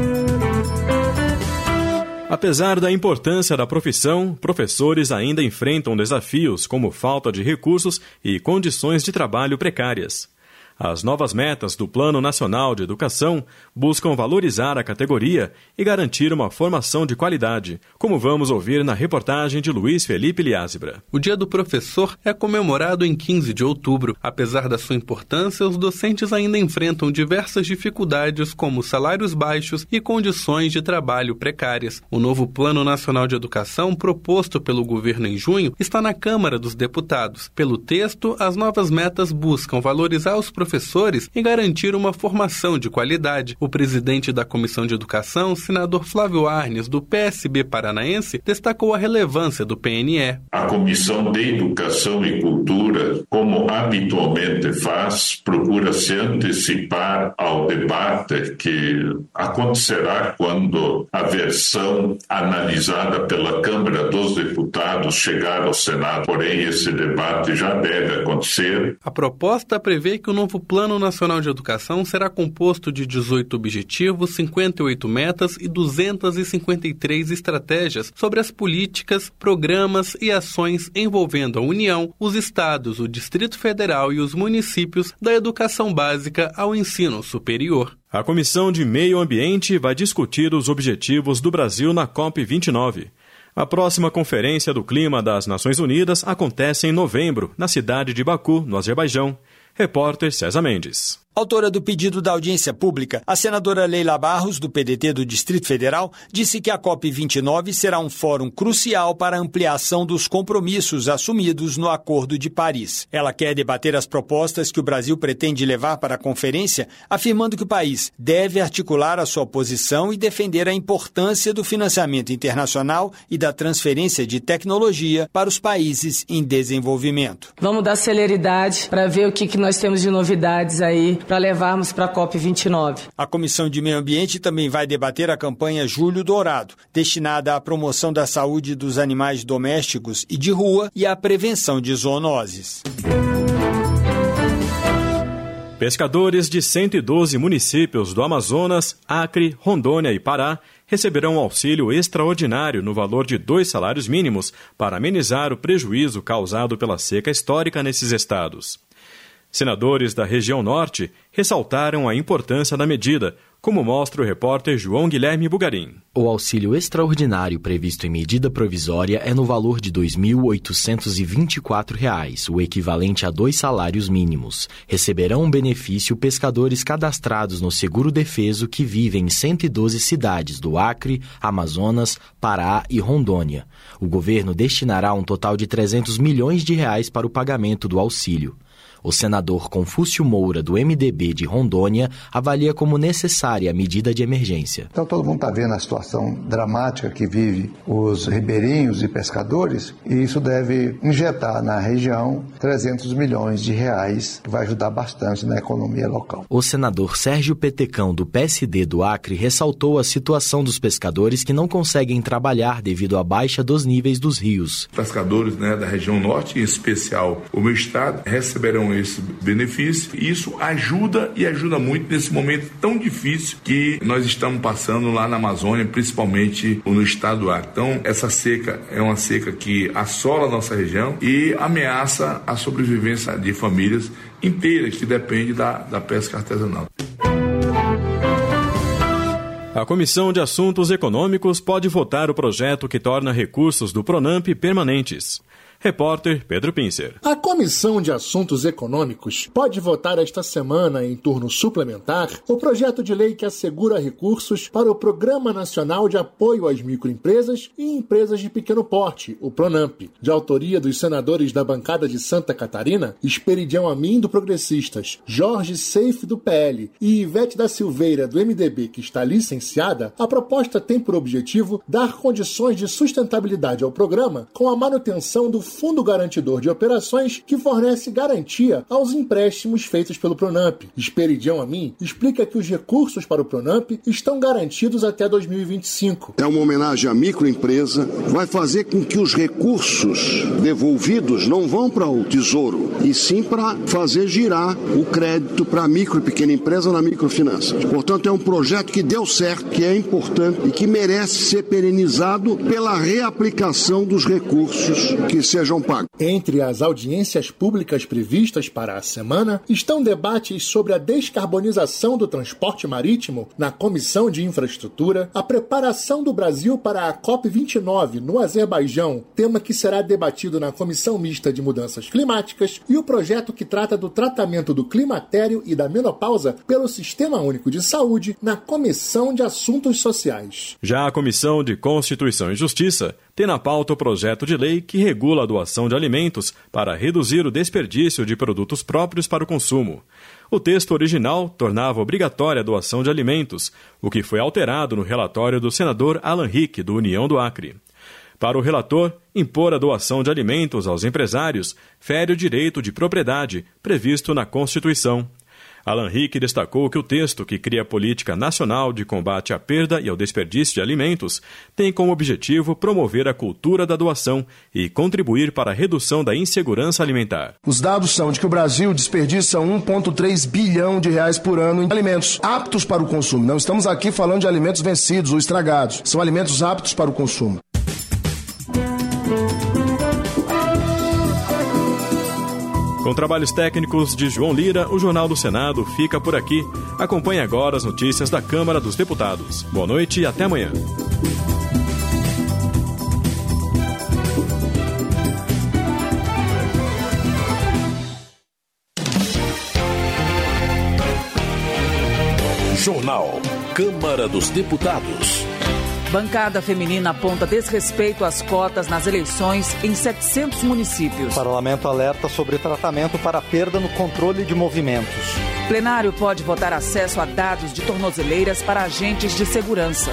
Apesar da importância da profissão, professores ainda enfrentam desafios como falta de recursos e condições de trabalho precárias. As novas metas do Plano Nacional de Educação buscam valorizar a categoria e garantir uma formação de qualidade, como vamos ouvir na reportagem de Luiz Felipe Liázebra. O Dia do Professor é comemorado em quinze de outubro. Apesar da sua importância, os docentes ainda enfrentam diversas dificuldades, como salários baixos e condições de trabalho precárias. O novo Plano Nacional de Educação, proposto pelo governo em junho, está na Câmara dos Deputados. Pelo texto, as novas metas buscam valorizar os professores e garantir uma formação de qualidade. O presidente da Comissão de Educação, senador Flávio Arnes, do P S B paranaense, destacou a relevância do P N E. A Comissão de Educação e Cultura, como habitualmente faz, procura se antecipar ao debate que acontecerá quando a versão analisada pela Câmara dos Deputados chegar ao Senado. Porém, esse debate já deve acontecer. A proposta prevê que o novo Plano Nacional de Educação será composto de dezoito objetivos, cinquenta e oito metas e duzentas e cinquenta e três estratégias sobre as políticas, programas e ações envolvendo a União, os estados, o Distrito Federal e os municípios da educação básica ao ensino superior. A Comissão de Meio Ambiente vai discutir os objetivos do Brasil na COP vinte e nove. A próxima Conferência do Clima das Nações Unidas acontece em novembro, na cidade de Baku, no Azerbaijão. Repórter César Mendes. Autora do pedido da audiência pública, a senadora Leila Barros, do P D T do Distrito Federal, disse que a COP vinte e nove será um fórum crucial para a ampliação dos compromissos assumidos no Acordo de Paris. Ela quer debater as propostas que o Brasil pretende levar para a conferência, afirmando que o país deve articular a sua posição e defender a importância do financiamento internacional e da transferência de tecnologia para os países em desenvolvimento. Vamos dar celeridade para ver o que, que nós temos de novidades aí para levarmos para a COP vinte e nove. A Comissão de Meio Ambiente também vai debater a campanha Julho Dourado, destinada à promoção da saúde dos animais domésticos e de rua e à prevenção de zoonoses. Pescadores de cento e doze municípios do Amazonas, Acre, Rondônia e Pará receberão um auxílio extraordinário no valor de dois salários mínimos para amenizar o prejuízo causado pela seca histórica nesses estados. Senadores da região norte ressaltaram a importância da medida, como mostra o repórter João Guilherme Bugarim. O auxílio extraordinário previsto em medida provisória é no valor de dois mil oitocentos e vinte e quatro reais, o equivalente a dois salários mínimos. Receberão um benefício pescadores cadastrados no Seguro Defeso que vivem em cento e doze cidades do Acre, Amazonas, Pará e Rondônia. O governo destinará um total de trezentos milhões de reais para o pagamento do auxílio. O senador Confúcio Moura, do M D B de Rondônia, avalia como necessária a medida de emergência. Então todo mundo está vendo a situação dramática que vive os ribeirinhos e pescadores, e isso deve injetar na região trezentos milhões de reais, que vai ajudar bastante na economia local. O senador Sérgio Petecão, do P S D do Acre, ressaltou a situação dos pescadores que não conseguem trabalhar devido à baixa dos níveis dos rios. Pescadores, né, da região norte, em especial o meu estado, receberão esse benefício, e isso ajuda e ajuda muito nesse momento tão difícil que nós estamos passando lá na Amazônia, principalmente no estado do Acre. Então, essa seca é uma seca que assola a nossa região e ameaça a sobrevivência de famílias inteiras que dependem da, da pesca artesanal. A Comissão de Assuntos Econômicos pode votar o projeto que torna recursos do Pronamp permanentes. Repórter Pedro Pincer. A Comissão de Assuntos Econômicos pode votar esta semana, em turno suplementar, o projeto de lei que assegura recursos para o Programa Nacional de Apoio às Microempresas e Empresas de Pequeno Porte, o Pronamp, de autoria dos senadores da bancada de Santa Catarina, Esperidião Amin, do Progressistas, Jorge Seif, do P L, e Ivete da Silveira, do M D B, que está licenciada. A proposta tem por objetivo dar condições de sustentabilidade ao programa com a manutenção do Fundo Garantidor de Operações, que fornece garantia aos empréstimos feitos pelo Pronamp. Esperidião Amin explica que os recursos para o Pronamp estão garantidos até dois mil e vinte e cinco. É uma homenagem à microempresa, vai fazer com que os recursos devolvidos não vão para o Tesouro, e sim para fazer girar o crédito para a micro e pequena empresa na microfinança. Portanto, é um projeto que deu certo, que é importante e que merece ser perenizado pela reaplicação dos recursos que se sejam pagos. Entre as audiências públicas previstas para a semana estão debates sobre a descarbonização do transporte marítimo na Comissão de Infraestrutura, a preparação do Brasil para a COP vinte e nove no Azerbaijão, tema que será debatido na Comissão Mista de Mudanças Climáticas, e o projeto que trata do tratamento do climatério e da menopausa pelo Sistema Único de Saúde na Comissão de Assuntos Sociais. Já a Comissão de Constituição e Justiça tem na pauta o projeto de lei que regula a doação de alimentos para reduzir o desperdício de produtos próprios para o consumo. O texto original tornava obrigatória a doação de alimentos, o que foi alterado no relatório do senador Alan Rick, do União do Acre. Para o relator, impor a doação de alimentos aos empresários fere o direito de propriedade previsto na Constituição. Alan Rick destacou que o texto, que cria a Política Nacional de Combate à Perda e ao Desperdício de Alimentos, tem como objetivo promover a cultura da doação e contribuir para a redução da insegurança alimentar. Os dados são de que o Brasil desperdiça um vírgula três bilhão de reais por ano em alimentos aptos para o consumo. Não estamos aqui falando de alimentos vencidos ou estragados. São alimentos aptos para o consumo. Com trabalhos técnicos de João Lira, o Jornal do Senado fica por aqui. Acompanhe agora as notícias da Câmara dos Deputados. Boa noite e até amanhã. Jornal Câmara dos Deputados. Bancada feminina aponta desrespeito às cotas nas eleições em setecentos municípios. Parlamento alerta sobre tratamento para perda no controle de movimentos. Plenário pode votar acesso a dados de tornozeleiras para agentes de segurança.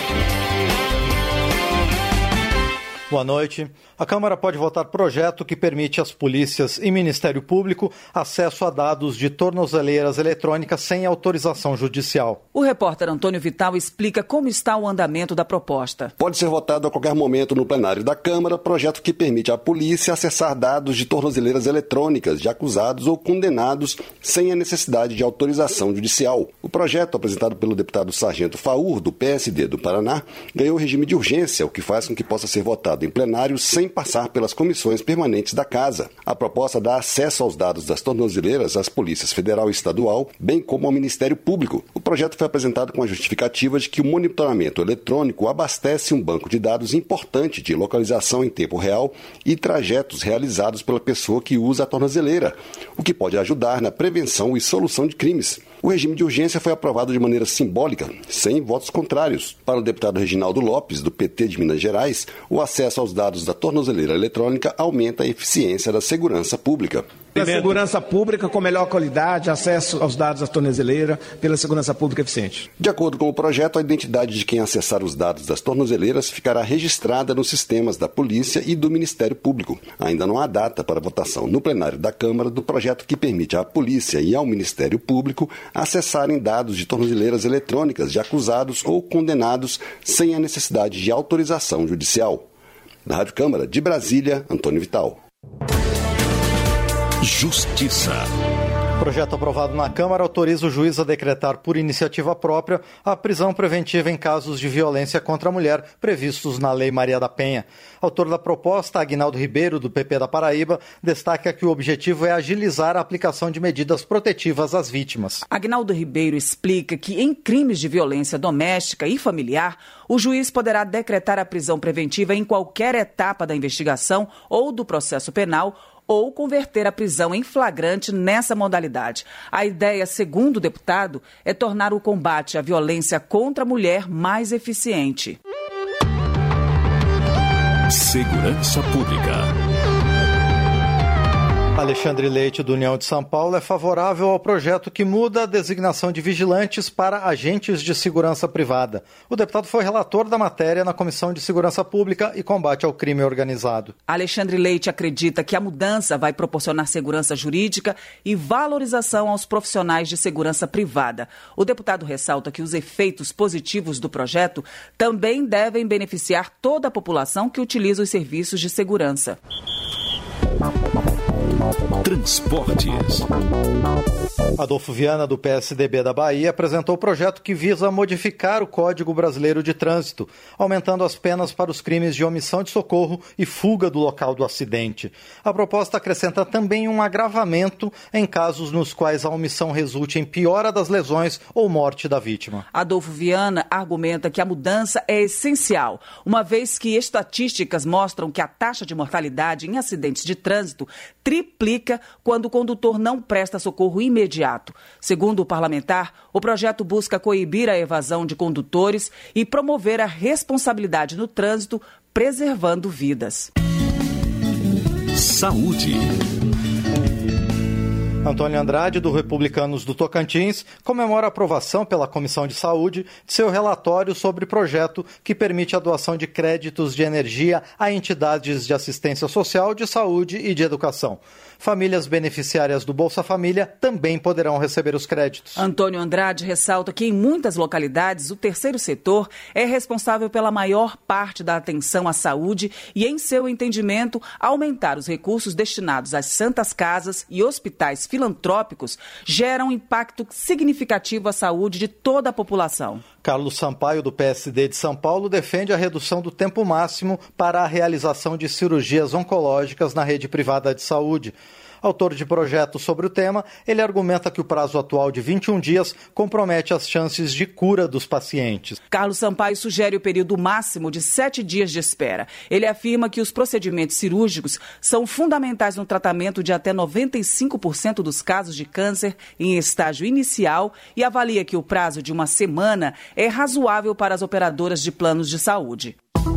Boa noite. A Câmara pode votar projeto que permite às polícias e Ministério Público acesso a dados de tornozeleiras eletrônicas sem autorização judicial. O repórter Antônio Vital explica como está o andamento da proposta. Pode ser votado a qualquer momento no plenário da Câmara projeto que permite à polícia acessar dados de tornozeleiras eletrônicas de acusados ou condenados sem a necessidade de autorização judicial. O projeto, apresentado pelo deputado Sargento Faur, do P S D do Paraná, ganhou regime de urgência, o que faz com que possa ser votado em plenário sem passar pelas comissões permanentes da Casa. A proposta dá acesso aos dados das tornozeleiras às polícias federal e estadual, bem como ao Ministério Público. O projeto foi apresentado com a justificativa de que o monitoramento eletrônico abastece um banco de dados importante de localização em tempo real e trajetos realizados pela pessoa que usa a tornozeleira, o que pode ajudar na prevenção e solução de crimes. O regime de urgência foi aprovado de maneira simbólica, sem votos contrários. Para o deputado Reginaldo Lopes, do P T de Minas Gerais, o acesso aos dados da tornozeleira eletrônica aumenta a eficiência da segurança pública. Pela segurança pública com melhor qualidade, acesso aos dados da tornozeleira, pela segurança pública eficiente. De acordo com o projeto, a identidade de quem acessar os dados das tornozeleiras ficará registrada nos sistemas da Polícia e do Ministério Público. Ainda não há data para votação no plenário da Câmara do projeto que permite à Polícia e ao Ministério Público acessarem dados de tornozeleiras eletrônicas de acusados ou condenados sem a necessidade de autorização judicial. Na Rádio Câmara de Brasília, Antônio Vital. Justiça. O projeto aprovado na Câmara autoriza o juiz a decretar por iniciativa própria a prisão preventiva em casos de violência contra a mulher previstos na Lei Maria da Penha. Autor da proposta, Aguinaldo Ribeiro, do P P da Paraíba, destaca que o objetivo é agilizar a aplicação de medidas protetivas às vítimas. Aguinaldo Ribeiro explica que em crimes de violência doméstica e familiar, o juiz poderá decretar a prisão preventiva em qualquer etapa da investigação ou do processo penal ou converter a prisão em flagrante nessa modalidade. A ideia, segundo o deputado, é tornar o combate à violência contra a mulher mais eficiente. Segurança Pública. Alexandre Leite, do União de São Paulo, é favorável ao projeto que muda a designação de vigilantes para agentes de segurança privada. O deputado foi relator da matéria na Comissão de Segurança Pública e Combate ao Crime Organizado. Alexandre Leite acredita que a mudança vai proporcionar segurança jurídica e valorização aos profissionais de segurança privada. O deputado ressalta que os efeitos positivos do projeto também devem beneficiar toda a população que utiliza os serviços de segurança. Transportes. Adolfo Viana, do P S D B da Bahia, apresentou o projeto que visa modificar o Código Brasileiro de Trânsito, aumentando as penas para os crimes de omissão de socorro e fuga do local do acidente. A proposta acrescenta também um agravamento em casos nos quais a omissão resulte em piora das lesões ou morte da vítima. Adolfo Viana argumenta que a mudança é essencial, uma vez que estatísticas mostram que a taxa de mortalidade em acidentes de trânsito triplica quando o condutor não presta socorro imediato. Segundo o parlamentar, o projeto busca coibir a evasão de condutores e promover a responsabilidade no trânsito, preservando vidas. Saúde. Antônio Andrade, do Republicanos do Tocantins, comemora a aprovação pela Comissão de Saúde de seu relatório sobre projeto que permite a doação de créditos de energia a entidades de assistência social, de saúde e de educação. Famílias beneficiárias do Bolsa Família também poderão receber os créditos. Antônio Andrade ressalta que em muitas localidades o terceiro setor é responsável pela maior parte da atenção à saúde e, em seu entendimento, aumentar os recursos destinados às santas casas e hospitais filantrópicos gera um impacto significativo à saúde de toda a população. Carlos Sampaio, do P S D de São Paulo, defende a redução do tempo máximo para a realização de cirurgias oncológicas na rede privada de saúde. Autor de projeto sobre o tema, ele argumenta que o prazo atual de vinte e um dias compromete as chances de cura dos pacientes. Carlos Sampaio sugere o período máximo de sete dias de espera. Ele afirma que os procedimentos cirúrgicos são fundamentais no tratamento de até noventa e cinco por cento dos casos de câncer em estágio inicial e avalia que o prazo de uma semana é razoável para as operadoras de planos de saúde.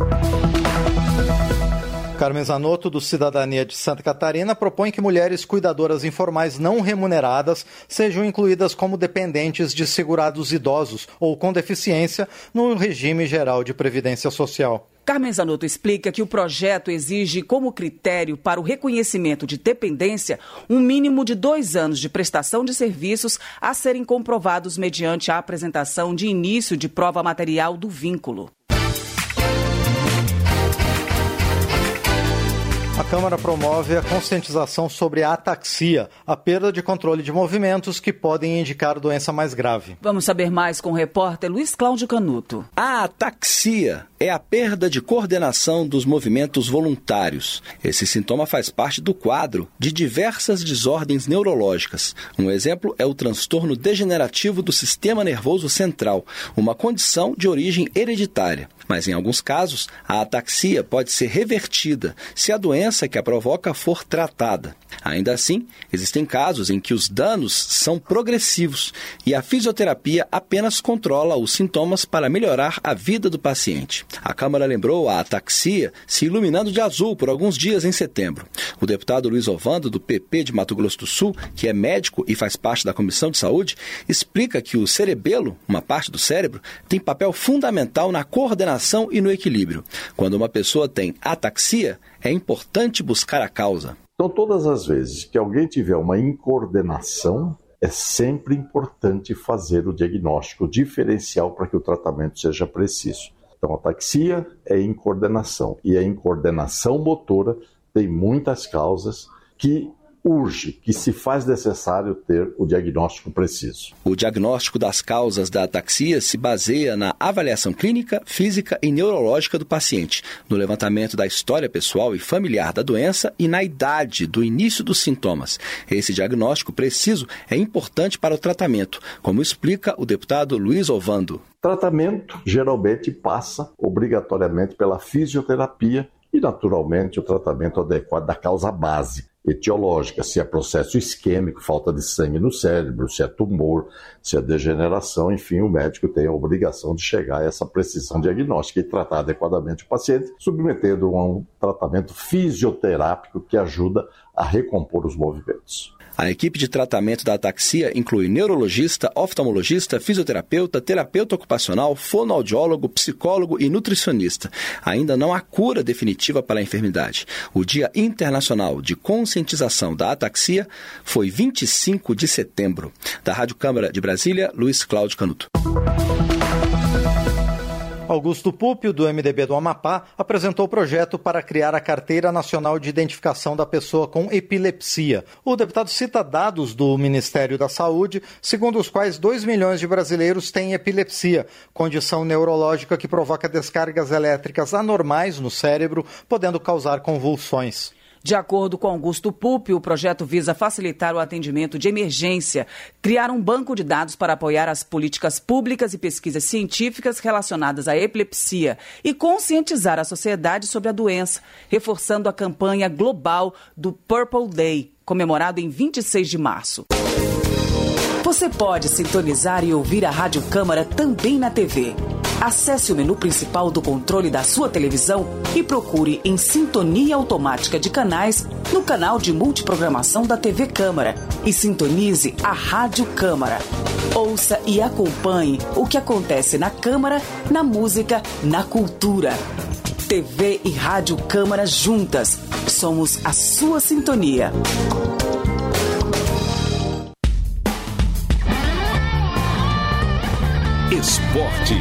Carmen Zanotto, do Cidadania de Santa Catarina, propõe que mulheres cuidadoras informais não remuneradas sejam incluídas como dependentes de segurados idosos ou com deficiência no regime geral de previdência social. Carmen Zanotto explica que o projeto exige como critério para o reconhecimento de dependência um mínimo de dois anos de prestação de serviços a serem comprovados mediante a apresentação de início de prova material do vínculo. A Câmara promove a conscientização sobre a ataxia, a perda de controle de movimentos que podem indicar doença mais grave. Vamos saber mais com o repórter Luiz Cláudio Canuto. A ataxia é a perda de coordenação dos movimentos voluntários. Esse sintoma faz parte do quadro de diversas desordens neurológicas. Um exemplo é o transtorno degenerativo do sistema nervoso central, uma condição de origem hereditária. Mas, em alguns casos, a ataxia pode ser revertida se a doença que a provoca for tratada. Ainda assim, existem casos em que os danos são progressivos e a fisioterapia apenas controla os sintomas para melhorar a vida do paciente. A Câmara lembrou a ataxia se iluminando de azul por alguns dias em setembro. O deputado Luiz Ovando, do P P de Mato Grosso do Sul, que é médico e faz parte da Comissão de Saúde, explica que o cerebelo, uma parte do cérebro, tem papel fundamental na coordenação e no equilíbrio. Quando uma pessoa tem ataxia, é importante buscar a causa. Então, todas as vezes que alguém tiver uma incoordenação, é sempre importante fazer o diagnóstico diferencial para que o tratamento seja preciso. Então, ataxia é incoordenação, e a incoordenação motora tem muitas causas que urge, que se faz necessário ter o diagnóstico preciso. O diagnóstico das causas da ataxia se baseia na avaliação clínica, física e neurológica do paciente, no levantamento da história pessoal e familiar da doença e na idade do início dos sintomas. Esse diagnóstico preciso é importante para o tratamento, como explica o deputado Luiz Ovando. Tratamento geralmente passa obrigatoriamente pela fisioterapia e, naturalmente, o tratamento adequado da causa básica. Etiológica, se é processo isquêmico, falta de sangue no cérebro, se é tumor, se é degeneração, enfim, o médico tem a obrigação de chegar a essa precisão diagnóstica e tratar adequadamente o paciente, submetendo a um tratamento fisioterápico que ajuda a recompor os movimentos. A equipe de tratamento da ataxia inclui neurologista, oftalmologista, fisioterapeuta, terapeuta ocupacional, fonoaudiólogo, psicólogo e nutricionista. Ainda não há cura definitiva para a enfermidade. O Dia Internacional de Conscientização da Ataxia foi vinte e cinco de setembro. Da Rádio Câmara de Brasília, Luiz Cláudio Canuto. A Augusto Púpio, do M D B do Amapá, apresentou o projeto para criar a Carteira Nacional de Identificação da Pessoa com Epilepsia. O deputado cita dados do Ministério da Saúde, segundo os quais dois milhões de brasileiros têm epilepsia, condição neurológica que provoca descargas elétricas anormais no cérebro, podendo causar convulsões. De acordo com Augusto Púpio, o projeto visa facilitar o atendimento de emergência, criar um banco de dados para apoiar as políticas públicas e pesquisas científicas relacionadas à epilepsia e conscientizar a sociedade sobre a doença, reforçando a campanha global do Purple Day, comemorado em vinte e seis de março. Você pode sintonizar e ouvir a Rádio Câmara também na T V. Acesse o menu principal do controle da sua televisão e procure em Sintonia Automática de Canais no canal de multiprogramação da T V Câmara e sintonize a Rádio Câmara. Ouça e acompanhe o que acontece na Câmara, na música, na cultura. T V e Rádio Câmara juntas. Somos a sua sintonia. Esporte.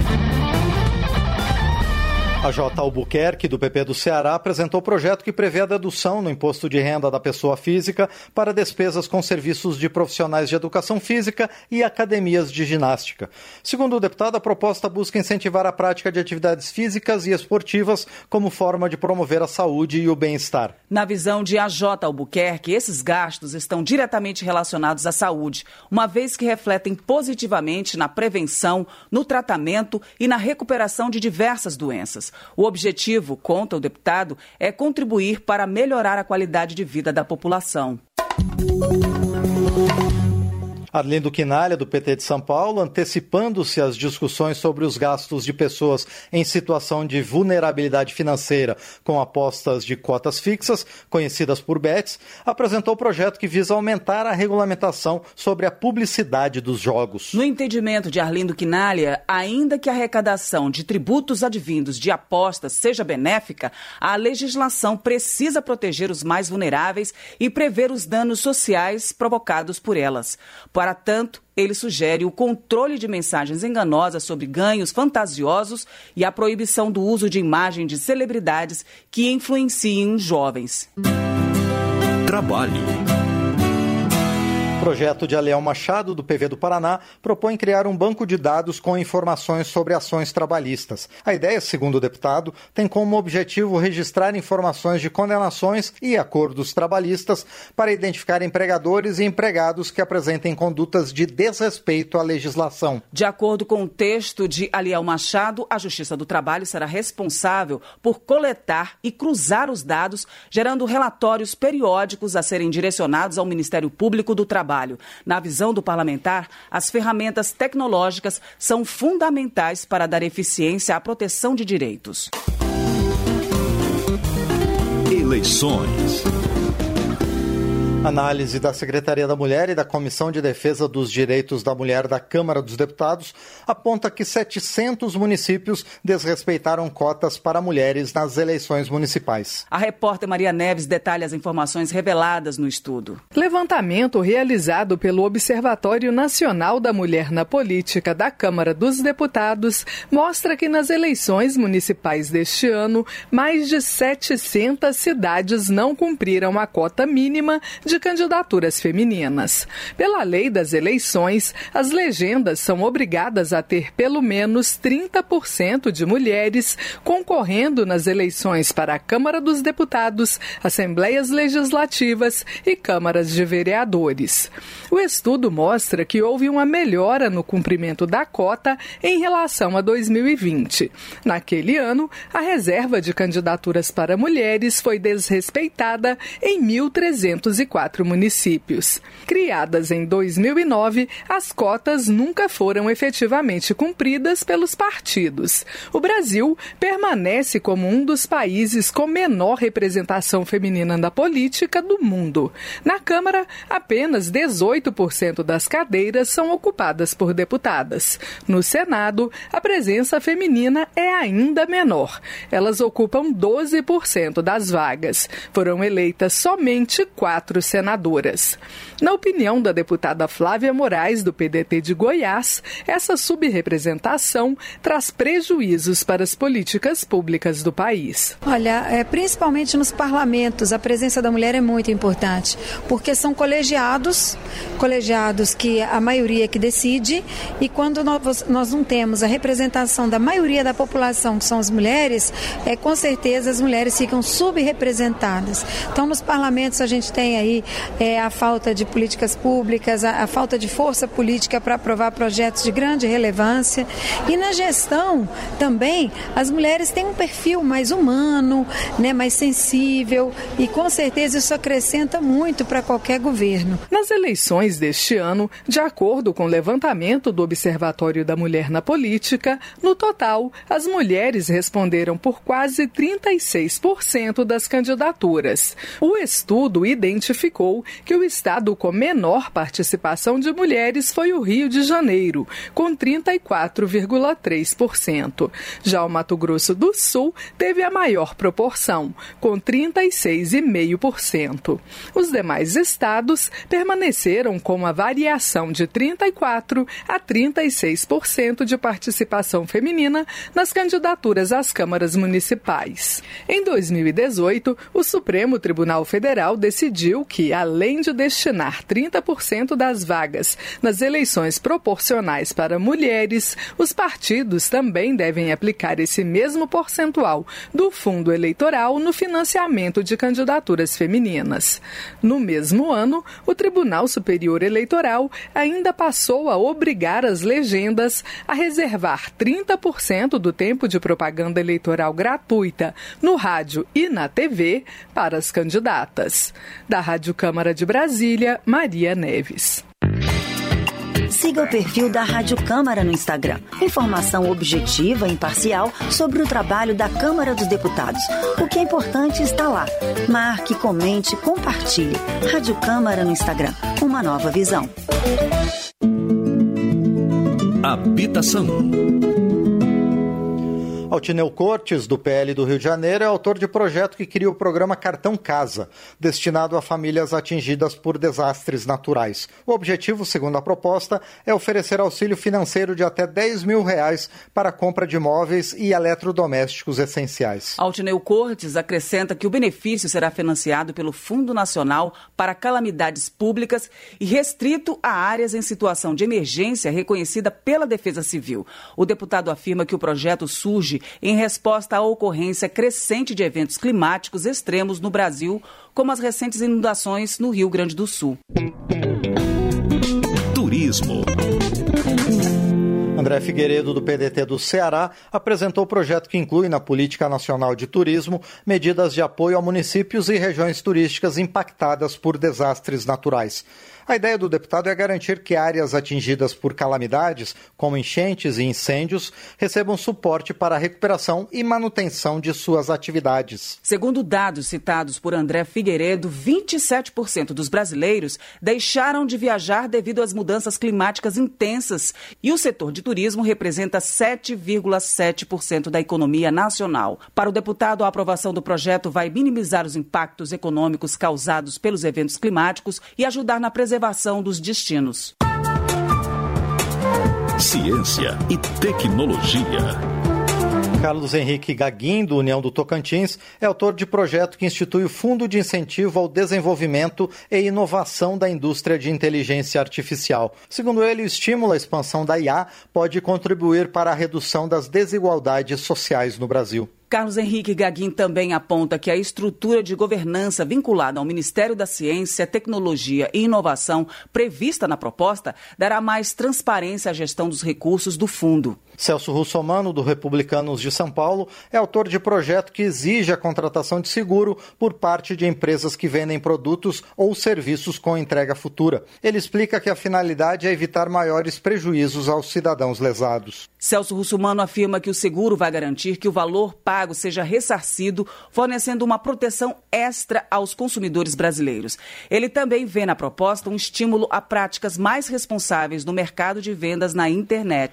A J. Albuquerque, do P P do Ceará, apresentou o projeto que prevê a dedução no imposto de renda da pessoa física para despesas com serviços de profissionais de educação física e academias de ginástica. Segundo o deputado, a proposta busca incentivar a prática de atividades físicas e esportivas como forma de promover a saúde e o bem-estar. Na visão de A J. Albuquerque, esses gastos estão diretamente relacionados à saúde, uma vez que refletem positivamente na prevenção, no tratamento e na recuperação de diversas doenças. O objetivo, conta o deputado, é contribuir para melhorar a qualidade de vida da população. Arlindo Quinalha, do P T de São Paulo, antecipando-se às discussões sobre os gastos de pessoas em situação de vulnerabilidade financeira com apostas de cotas fixas, conhecidas por bets, apresentou o projeto que visa aumentar a regulamentação sobre a publicidade dos jogos. No entendimento de Arlindo Quinalha, ainda que a arrecadação de tributos advindos de apostas seja benéfica, a legislação precisa proteger os mais vulneráveis e prever os danos sociais provocados por elas. Para tanto, ele sugere o controle de mensagens enganosas sobre ganhos fantasiosos e a proibição do uso de imagem de celebridades que influenciem os jovens. Trabalho. O projeto de Aliel Machado, do P V do Paraná, propõe criar um banco de dados com informações sobre ações trabalhistas. A ideia, segundo o deputado, tem como objetivo registrar informações de condenações e acordos trabalhistas para identificar empregadores e empregados que apresentem condutas de desrespeito à legislação. De acordo com o texto de Aliel Machado, a Justiça do Trabalho será responsável por coletar e cruzar os dados, gerando relatórios periódicos a serem direcionados ao Ministério Público do Trabalho. Na visão do parlamentar, as ferramentas tecnológicas são fundamentais para dar eficiência à proteção de direitos. Eleições. Análise da Secretaria da Mulher e da Comissão de Defesa dos Direitos da Mulher da Câmara dos Deputados aponta que setecentos municípios desrespeitaram cotas para mulheres nas eleições municipais. A repórter Maria Neves detalha as informações reveladas no estudo. Levantamento realizado pelo Observatório Nacional da Mulher na Política da Câmara dos Deputados mostra que nas eleições municipais deste ano, mais de setecentas cidades não cumpriram a cota mínima de candidaturas femininas. Pela lei das eleições, as legendas são obrigadas a ter pelo menos trinta por cento de mulheres concorrendo nas eleições para a Câmara dos Deputados, Assembleias Legislativas e Câmaras de Vereadores. O estudo mostra que houve uma melhora no cumprimento da cota em relação a dois mil e vinte. Naquele ano, a reserva de candidaturas para mulheres foi desrespeitada em mil trezentos e quatro municípios. Criadas em dois mil e nove, as cotas nunca foram efetivamente cumpridas pelos partidos. O Brasil permanece como um dos países com menor representação feminina na política do mundo. Na Câmara, apenas dezoito por cento das cadeiras são ocupadas por deputadas. No Senado, a presença feminina é ainda menor. Elas ocupam doze por cento das vagas. Foram eleitas somente quatro senadoras. Na opinião da deputada Flávia Moraes, do P D T de Goiás, essa subrepresentação traz prejuízos para as políticas públicas do país. Olha, é, principalmente nos parlamentos, a presença da mulher é muito importante, porque são colegiados, colegiados que a maioria que decide, e quando nós, nós não temos a representação da maioria da população, que são as mulheres, é, com certeza as mulheres ficam subrepresentadas. Então, nos parlamentos a gente tem aí é, a falta de políticas públicas, a, a falta de força política para aprovar projetos de grande relevância, e na gestão também as mulheres têm um perfil mais humano, né, mais sensível, e com certeza isso acrescenta muito para qualquer governo. Nas eleições deste ano, de acordo com o levantamento do Observatório da Mulher na Política, no total, as mulheres responderam por quase trinta e seis por cento das candidaturas. O estudo identificou que o estado com menor participação de mulheres foi o Rio de Janeiro, com trinta e quatro vírgula três por cento. Já o Mato Grosso do Sul teve a maior proporção, com trinta e seis vírgula cinco por cento. Os demais estados permaneceram com uma variação de trinta e quatro a trinta e seis por cento de participação feminina nas candidaturas às câmaras municipais. Em dois mil e dezoito, o Supremo Tribunal Federal decidiu que, além de destinar trinta por cento das vagas nas eleições proporcionais para mulheres, os partidos também devem aplicar esse mesmo percentual do fundo eleitoral no financiamento de candidaturas femininas. No mesmo ano, o Tribunal Superior Eleitoral ainda passou a obrigar as legendas a reservar trinta por cento do tempo de propaganda eleitoral gratuita no rádio e na T V para as candidatas. Da Rádio Câmara de Brasília, Maria Neves. Siga o perfil da Rádio Câmara no Instagram. Informação objetiva e imparcial sobre o trabalho da Câmara dos Deputados. O que é importante está lá. Marque, comente, compartilhe. Rádio Câmara no Instagram. Uma nova visão. Habitação. Altineu Cortes, do P L do Rio de Janeiro, é autor de projeto que cria o programa Cartão Casa, destinado a famílias atingidas por desastres naturais. O objetivo, segundo a proposta, é oferecer auxílio financeiro de até dez mil reais para a compra de móveis e eletrodomésticos essenciais. Altineu Cortes acrescenta que o benefício será financiado pelo Fundo Nacional para Calamidades Públicas e restrito a áreas em situação de emergência reconhecida pela Defesa Civil. O deputado afirma que o projeto surge em resposta à ocorrência crescente de eventos climáticos extremos no Brasil, como as recentes inundações no Rio Grande do Sul. Turismo. André Figueiredo, do P D T do Ceará, apresentou o projeto que inclui na Política Nacional de Turismo medidas de apoio a municípios e regiões turísticas impactadas por desastres naturais. A ideia do deputado é garantir que áreas atingidas por calamidades, como enchentes e incêndios, recebam suporte para a recuperação e manutenção de suas atividades. Segundo dados citados por André Figueiredo, vinte e sete por cento dos brasileiros deixaram de viajar devido às mudanças climáticas intensas e o setor de turismo representa sete vírgula sete por cento da economia nacional. Para o deputado, a aprovação do projeto vai minimizar os impactos econômicos causados pelos eventos climáticos e ajudar na preservação dos destinos. Ciência e tecnologia. Carlos Henrique Gaguin, do União do Tocantins, é autor de projeto que institui o Fundo de Incentivo ao Desenvolvimento e Inovação da Indústria de Inteligência Artificial. Segundo ele, o estímulo à expansão da I A pode contribuir para a redução das desigualdades sociais no Brasil. Carlos Henrique Gaguin também aponta que a estrutura de governança vinculada ao Ministério da Ciência, Tecnologia e Inovação prevista na proposta dará mais transparência à gestão dos recursos do fundo. Celso Russomano, do Republicanos de São Paulo, é autor de projeto que exige a contratação de seguro por parte de empresas que vendem produtos ou serviços com entrega futura. Ele explica que a finalidade é evitar maiores prejuízos aos cidadãos lesados. Celso Russomano afirma que o seguro vai garantir que o valor pago seja ressarcido, fornecendo uma proteção extra aos consumidores brasileiros. Ele também vê na proposta um estímulo a práticas mais responsáveis no mercado de vendas na internet.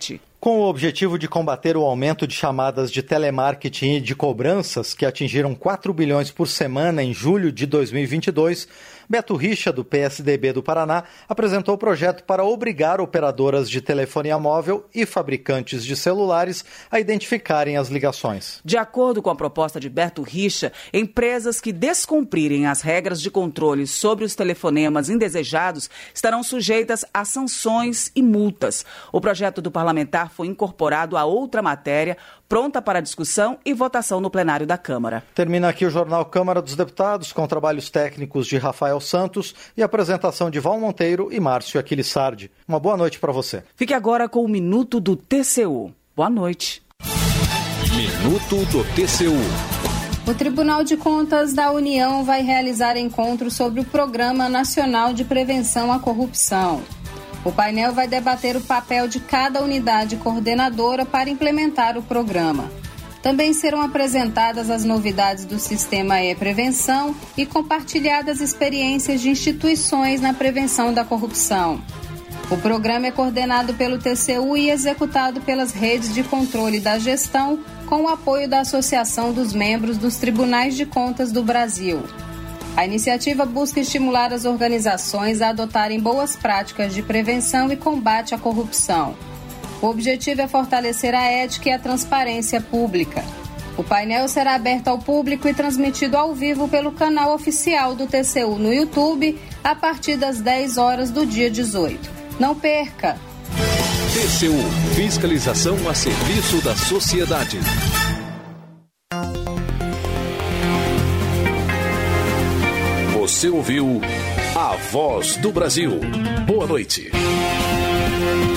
Com o objetivo de combater o aumento de chamadas de telemarketing e de cobranças, que atingiram quatro bilhões por semana em julho de dois mil e vinte e dois, Beto Richa, do P S D B do Paraná, apresentou o projeto para obrigar operadoras de telefonia móvel e fabricantes de celulares a identificarem as ligações. De acordo com a proposta de Beto Richa, empresas que descumprirem as regras de controle sobre os telefonemas indesejados estarão sujeitas a sanções e multas. O projeto do parlamentar foi incorporado a outra matéria, pronta para discussão e votação no plenário da Câmara. Termina aqui o Jornal Câmara dos Deputados, com trabalhos técnicos de Rafael Santos e apresentação de Val Monteiro e Márcio Aquilissardi. Uma boa noite para você. Fique agora com o Minuto do T C U. Boa noite. Minuto do T C U. O Tribunal de Contas da União vai realizar encontro sobre o Programa Nacional de Prevenção à Corrupção. O painel vai debater o papel de cada unidade coordenadora para implementar o programa. Também serão apresentadas as novidades do sistema e-prevenção e compartilhadas experiências de instituições na prevenção da corrupção. O programa é coordenado pelo T C U e executado pelas redes de controle da gestão, com o apoio da Associação dos Membros dos Tribunais de Contas do Brasil. A iniciativa busca estimular as organizações a adotarem boas práticas de prevenção e combate à corrupção. O objetivo é fortalecer a ética e a transparência pública. O painel será aberto ao público e transmitido ao vivo pelo canal oficial do T C U no YouTube a partir das dez horas do dia dezoito. Não perca! T C U, fiscalização a serviço da sociedade. Você ouviu A Voz do Brasil. Boa noite.